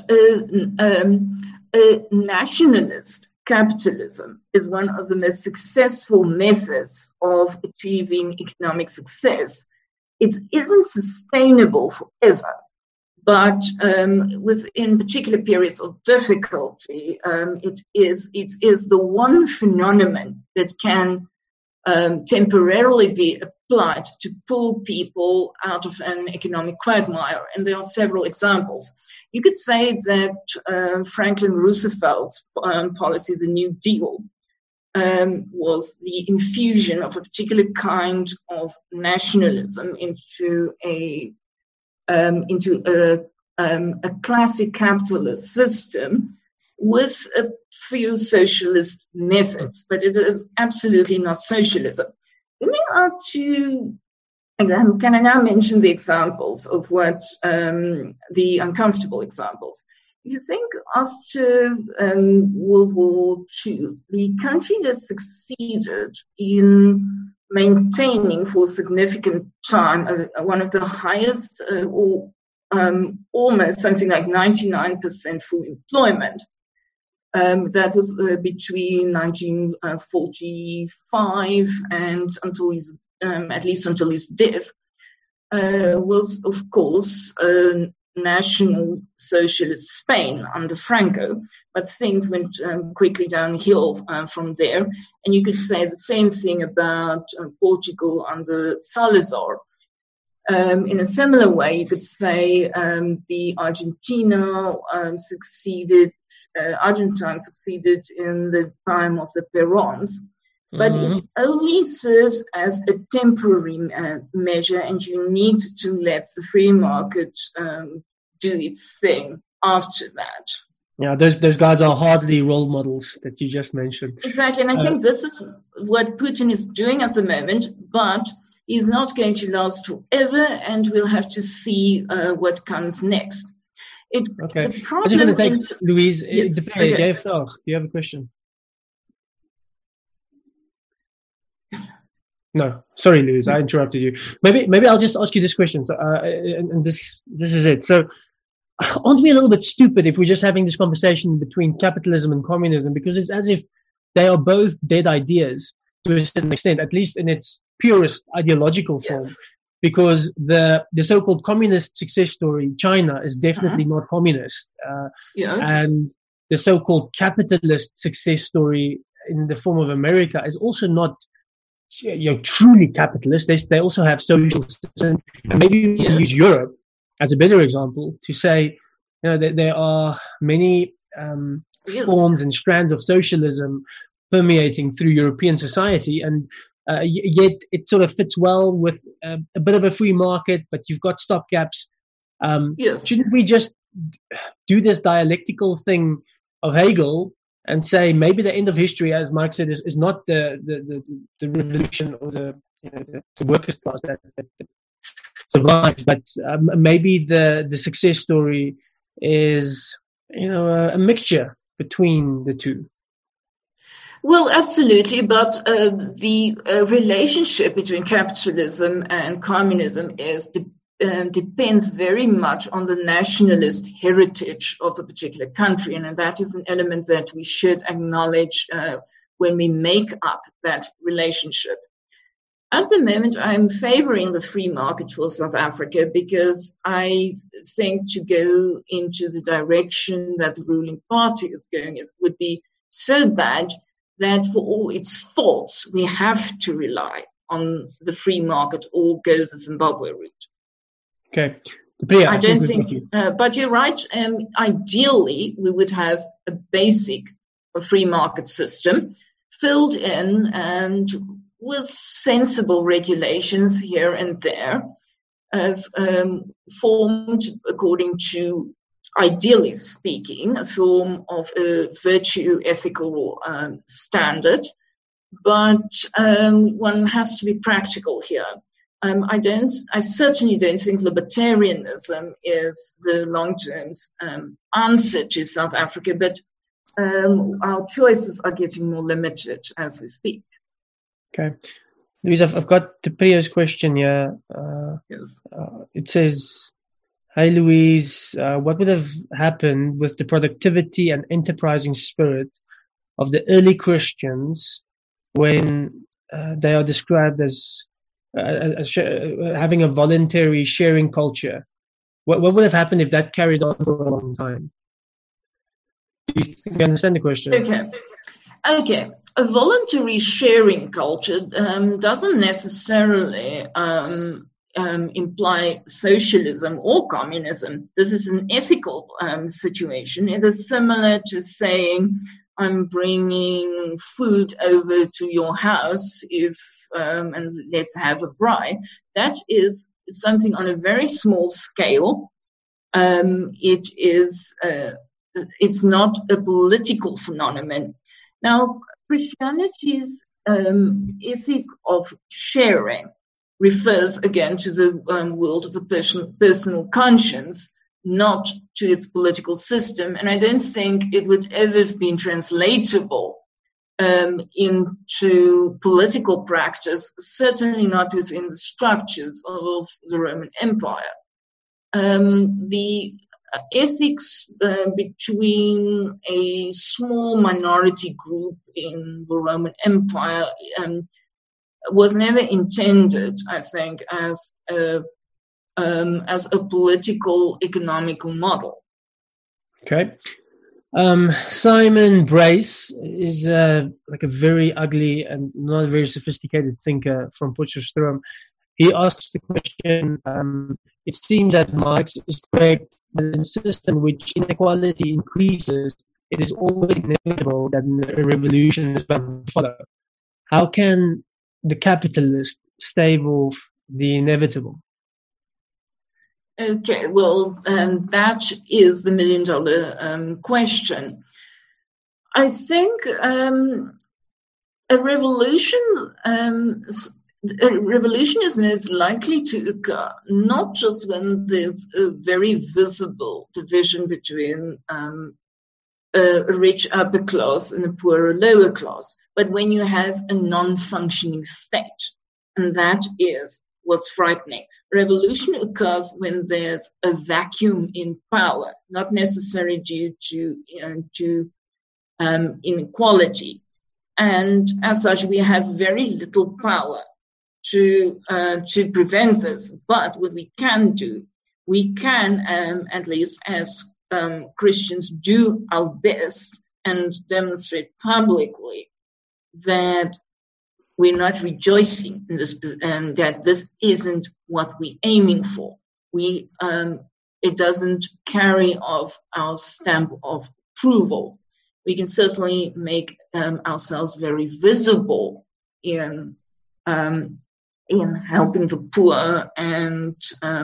nationalist capitalism is one of the most successful methods of achieving economic success. It isn't sustainable forever, but within particular periods of difficulty, it is the one phenomenon that can temporarily be applied to pull people out of an economic quagmire. And there are several examples. You could say that Franklin Roosevelt's policy, the New Deal, was the infusion of a particular kind of nationalism into a classic capitalist system with a few socialist methods, but it is absolutely not socialism. Then there are two. Can I now mention the examples of what the uncomfortable examples? If you think after World War II, the country that succeeded in maintaining for a significant time one of the highest or almost something like 99% full employment, that was between 1945 and at least until his death, was, of course, National Socialist Spain under Franco, but things went quickly downhill from there. And you could say the same thing about Portugal under Salazar. In a similar way, you could say the Argentina succeeded in the time of the Perons. But it only serves as a temporary measure, and you need to let the free market do its thing after that. Yeah, those guys are hardly role models that you just mentioned. Exactly, and I think this is what Putin is doing at the moment, but he's not going to last forever, and we'll have to see what comes next. The problem is... Louise, yes, do you have a question? No, sorry, Louise, I interrupted you. Maybe I'll just ask you this question. So, and this is it. So, aren't we a little bit stupid if we're just having this conversation between capitalism and communism? Because it's as if they are both dead ideas to a certain extent, at least in its purest ideological form. Yes. Because the so-called communist success story, China, is definitely not communist. And the so-called capitalist success story in the form of America is also not truly capitalist. They also have social systems, and maybe we can use Europe as a better example to say, that there are many forms and strands of socialism permeating through European society, and yet it sort of fits well with a bit of a free market, but you've got stopgaps. Shouldn't we just do this dialectical thing of Hegel and say maybe the end of history, as Marx said, is not the revolution or the workers' class that survived, but maybe the success story is a mixture between the two. Well, absolutely, but the relationship between capitalism and communism is depends very much on the nationalist heritage of the particular country, and that is an element that we should acknowledge when we make up that relationship. At the moment, I'm favoring the free market for South Africa because I think to go into the direction that the ruling party is going would be so bad that for all its faults, we have to rely on the free market or go the Zimbabwe route. Okay. I don't think, but you're right. Ideally, we would have a basic free market system filled in and with sensible regulations here and there, formed according to, ideally speaking, a form of a virtue ethical standard. But one has to be practical here. I certainly don't think libertarianism is the long-term answer to South Africa, but our choices are getting more limited as we speak. Okay. Louise, I've got Priya's question here. Yes. It says, "Hi, Louise, what would have happened with the productivity and enterprising spirit of the early Christians when they are described as having a voluntary sharing culture? What would have happened if that carried on for a long time?" Do you think you understand the question? Okay. A voluntary sharing culture doesn't necessarily imply socialism or communism. This is an ethical situation. It is similar to saying, I'm bringing food over to your house and let's have a braai. That is something on a very small scale. It's not a political phenomenon. Now, Christianity's ethic of sharing refers again to the world of the personal conscience, not to its political system. And I don't think it would ever have been translatable into political practice, certainly not within the structures of the Roman Empire. The ethics between a small minority group in the Roman Empire was never intended, I think, as a political economical model. Okay. Simon Brace is like a very ugly and not very sophisticated thinker from Potchefstroom. He asks the question, it seems that Marx is correct that in a system in which inequality increases, it is always inevitable that a revolution is bound to follow. How can the capitalist stave off the inevitable? Okay, well, that is the million-dollar question. I think a revolutionism is likely to occur not just when there's a very visible division between a rich upper class and a poorer lower class, but when you have a non-functioning state, and that is what's frightening. Revolution occurs when there's a vacuum in power, not necessarily due to inequality. And as such, we have very little power to prevent this. But what we can do, we can, at least as Christians, do our best and demonstrate publicly that we're not rejoicing in this, and that this isn't what we're aiming for. It doesn't carry off our stamp of approval. We can certainly make ourselves very visible in helping the poor and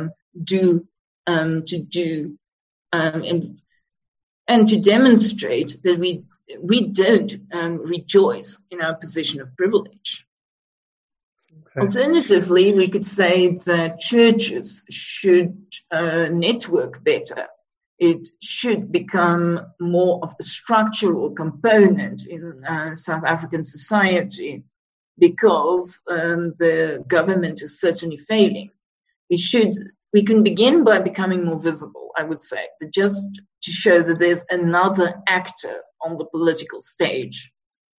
to demonstrate that we don't rejoice in our position of privilege. Okay. Alternatively, we could say that churches should network better. It should become more of a structural component in South African society because the government is certainly failing. We should we can begin by becoming more visible, I would say, just to show that there's another actor on the political stage.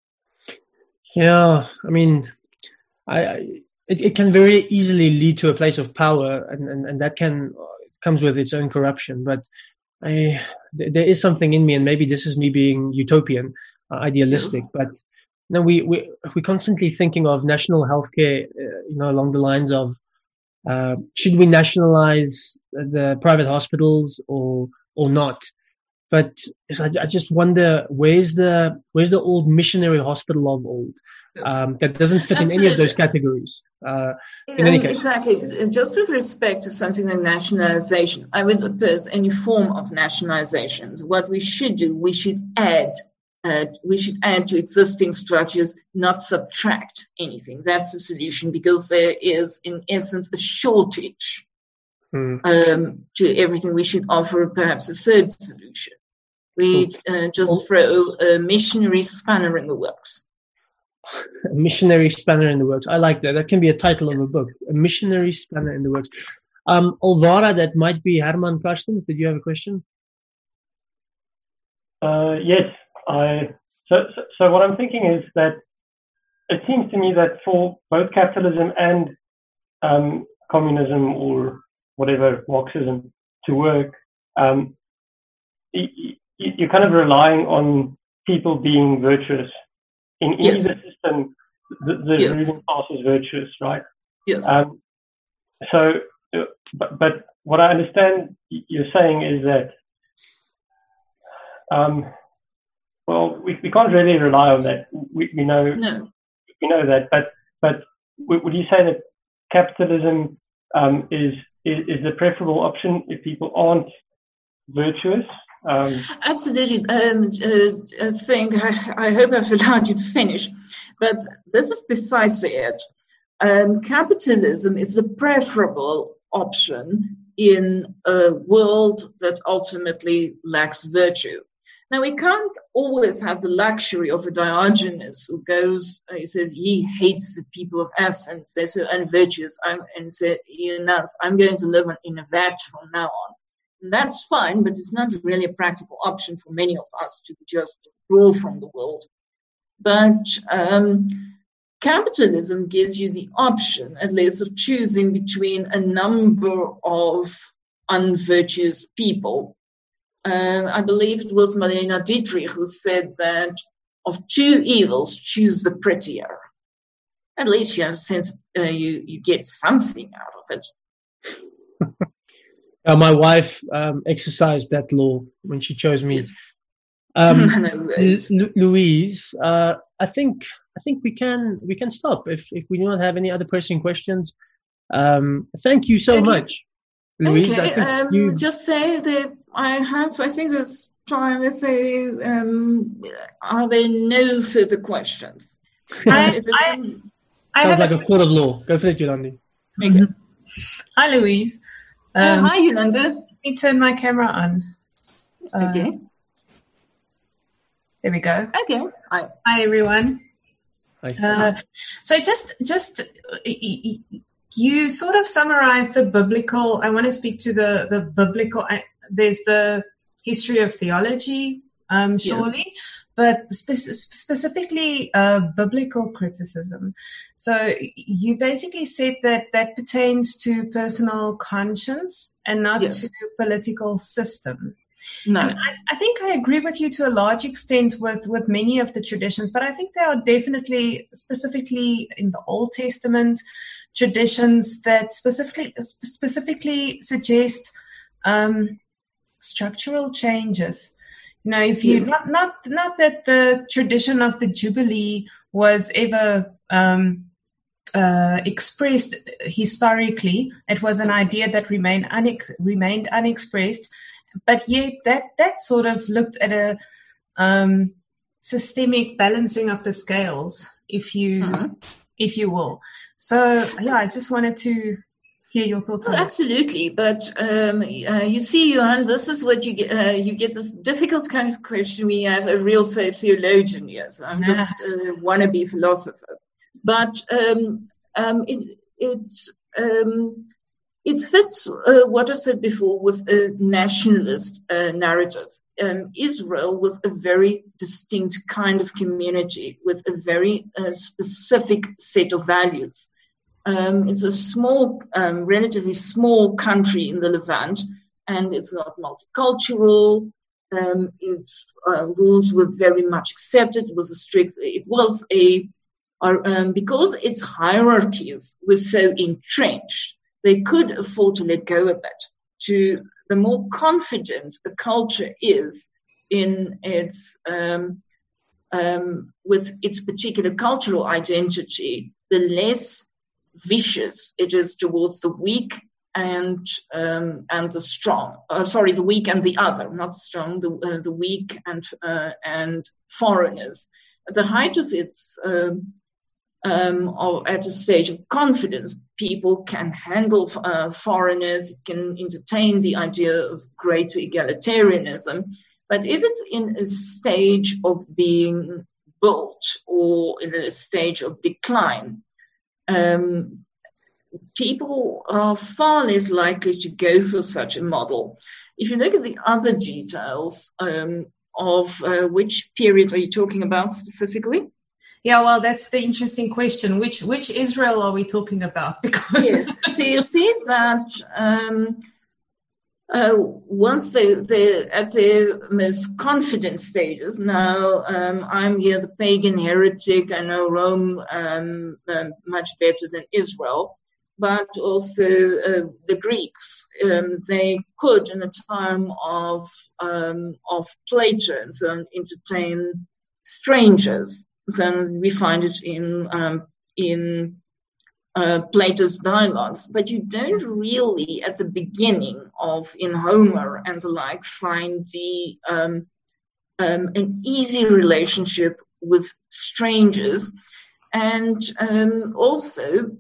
Yeah, I mean, it can very easily lead to a place of power, and that comes with its own corruption. But there is something in me, and maybe this is me being utopian, idealistic. Yes. But we're constantly thinking of national healthcare, along the lines of should we nationalize the private hospitals or not? But I just wonder, where's the old missionary hospital of old that doesn't fit in any of those categories? In any case. Exactly. Just with respect to something like nationalization, I would oppose any form of nationalization. What we should do, we should add to existing structures, not subtract anything. That's the solution, because there is, in essence, a shortage to everything. We should offer perhaps a third solution. We just throw a missionary spanner in the works. A missionary spanner in the works. I like that. That can be a title of a book. A missionary spanner in the works. Olvara, that might be Herman Karstens. Did you have a question? Yes. So what I'm thinking is that it seems to me that for both capitalism and communism, or whatever, Marxism, to work, you're kind of relying on people being virtuous. In either system, the ruling class is virtuous, right? Yes. But what I understand you're saying is that, well, we can't really rely on that. We know that, but would you say that capitalism is the preferable option if people aren't virtuous? Absolutely. I hope I've allowed you to finish, but this is precisely it. Capitalism is a preferable option in a world that ultimately lacks virtue. Now, we can't always have the luxury of a Diogenes who goes, he says, he hates the people of Athens, they're so unvirtuous, and said, I'm going to live in a vat from now on. And that's fine, but it's not really a practical option for many of us to just grow from the world. But capitalism gives you the option, at least, of choosing between a number of unvirtuous people. I believe it was Marlene Dietrich who said that of two evils, choose the prettier. At least you have a sense you get something out of it. My wife exercised that law when she chose me. Yes. Louise, I think we can stop if we do not have any other pressing questions. Thank you so much, Louise. Okay. I think just say that I think there's time to say, are there no further questions? Sounds like a court of law. Go for it, Yolandi. Okay. Hi, Louise. Hi, Yolanda. Let me turn my camera on. Okay. There we go. Okay. Hi, everyone. Hi. So just you sort of summarized the biblical. I want to speak to the biblical. There's the history of theology, surely, but specifically biblical criticism. So you basically said that pertains to personal conscience and not to political system. No. And I think I agree with you to a large extent with many of the traditions, but I think there are definitely, specifically in the Old Testament, traditions that specifically suggest structural changes. You know, if you not that the tradition of the Jubilee was ever expressed historically, it was an idea that remained unexpressed. But yet that sort of looked at a systemic balancing of the scales, if you will. So I just wanted to hear your thoughts on that. Absolutely, but you see, Johan, this is what you get. You get this difficult kind of question. We have a real theologian here, so I'm just a wannabe philosopher. But It fits what I said before with a nationalist narrative. Israel was a very distinct kind of community with a very specific set of values. It's a small, relatively small country in the Levant, and it's not multicultural. Its rules were very much accepted. Because its hierarchies were so entrenched, they could afford to let go a bit. The more confident a culture is in its with its particular cultural identity, the less vicious it is towards the weak and the strong. The weak and the other, not strong. The weak and foreigners. At the height of its or at a stage of confidence, people can handle foreigners, can entertain the idea of greater egalitarianism. But if it's in a stage of being built or in a stage of decline, people are far less likely to go for such a model. If you look at the other details of which period are you talking about specifically? Yeah, well, that's the interesting question. Which Israel are we talking about? Because yes, so you see that once they're at their most confident stages. Now, I'm here, the pagan heretic. I know Rome much better than Israel, but also the Greeks. They could, in a time of Plato, and so entertain strangers. So we find it in Plato's dialogues, but you don't really, at the beginning in Homer and the like, find an easy relationship with strangers, and also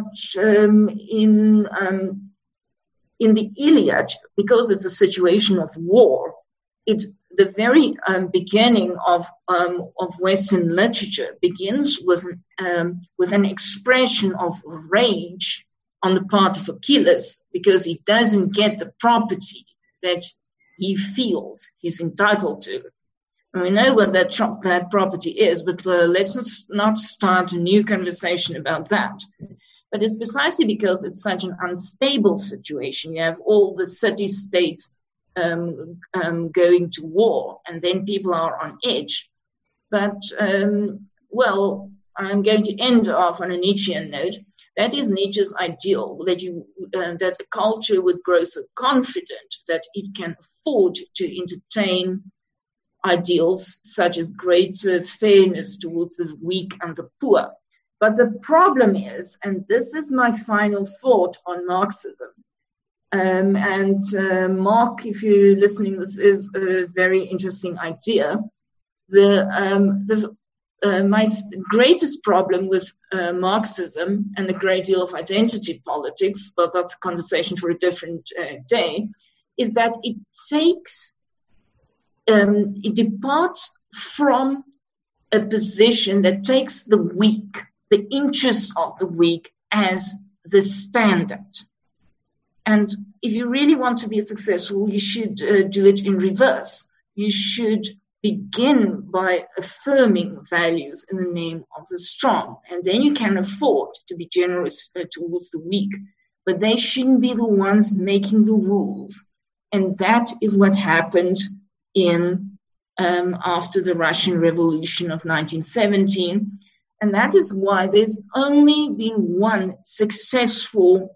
in the Iliad, because it's a situation of war. The very beginning of Western literature begins with an expression of rage on the part of Achilles because he doesn't get the property that he feels he's entitled to. And we know what that property is, but let's not start a new conversation about that. But it's precisely because it's such an unstable situation. You have all the city-states going to war, and then people are on edge. But, I'm going to end off on a Nietzschean note. That is Nietzsche's ideal, that a culture would grow so confident that it can afford to entertain ideals such as greater fairness towards the weak and the poor. But the problem is, and this is my final thought on Marxism, Mark, if you're listening, this is a very interesting idea. My greatest problem with Marxism and a great deal of identity politics, but that's a conversation for a different day, is that it departs from a position that takes the weak, the interests of the weak, as the standard. And if you really want to be successful, you should do it in reverse. You should begin by affirming values in the name of the strong. And then you can afford to be generous towards the weak. But they shouldn't be the ones making the rules. And that is what happened after the Russian Revolution of 1917. And that is why there's only been one successful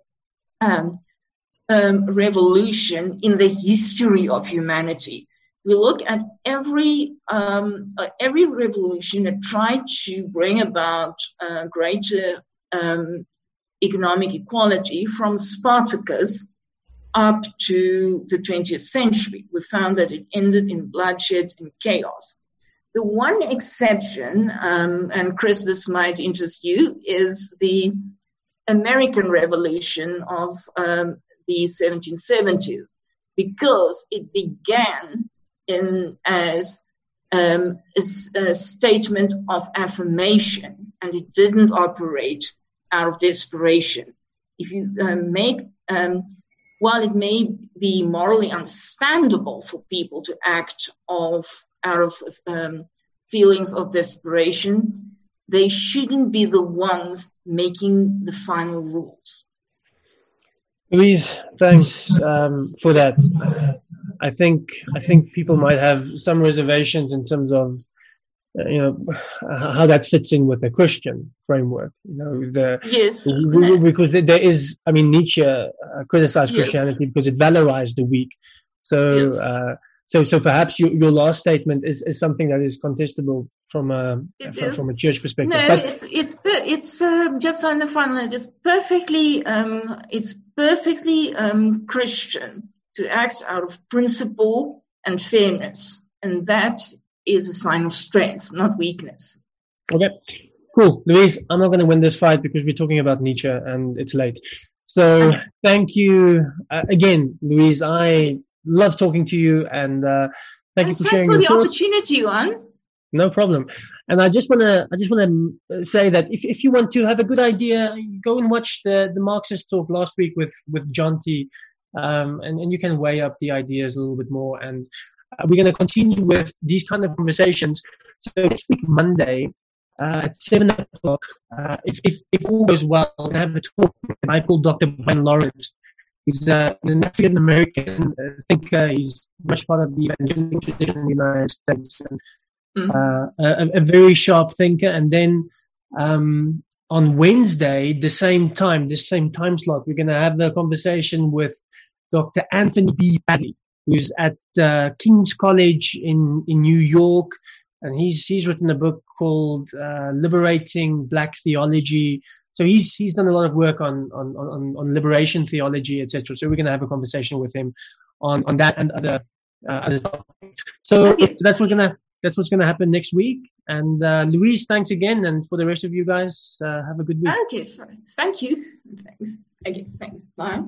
revolution in the history of humanity. We look at every revolution that tried to bring about greater economic equality, from Spartacus up to the 20th century. We found that it ended in bloodshed and chaos. The one exception, and Chris, this might interest you, is the American Revolution of the 1770s, because it began as a statement of affirmation, and it didn't operate out of desperation. If you make while it may be morally understandable for people to act out of feelings of desperation, they shouldn't be the ones making the final rules. Louise, thanks for that. I think people might have some reservations in terms of how that fits in with the Christian framework. Yes, because there is. I mean, Nietzsche criticized Christianity because it valorized the weak. So, so perhaps your last statement is something that is contestable from a church perspective. No, but it's just on the final. It's perfectly Christian to act out of principle and fairness, and that is a sign of strength, not weakness. Okay, cool. Louise, I'm not going to win this fight because we're talking about Nietzsche and it's late. So Thank you again, Louise. I love talking to you, and thank you for sharing your thoughts. Thanks for the opportunity, Johan. No problem. And I just want to say that if you want to have a good idea, go and watch the Marxist talk last week with John T. And you can weigh up the ideas a little bit more. And we're going to continue with these kind of conversations. So next week, Monday, at 7:00, if all goes well, we're going to have a talk with a guy called Dr. Brian Lawrence. He's an African American thinker. He's much part of the evangelical tradition in the United States. And, a very sharp thinker. And then on Wednesday, the same time slot, we're going to have the conversation with Dr. Anthony B. Padley, who's at King's College in New York, and he's written a book called Liberating Black Theology. So he's done a lot of work on liberation theology, etc. So we're going to have a conversation with him on that and other topics. So that's what's going to happen next week. And Louise, thanks again, and for the rest of you guys, have a good week. Okay, sorry. Thank you. Thanks. Okay, thanks. Bye.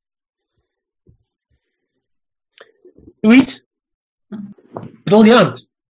Louise, briljant.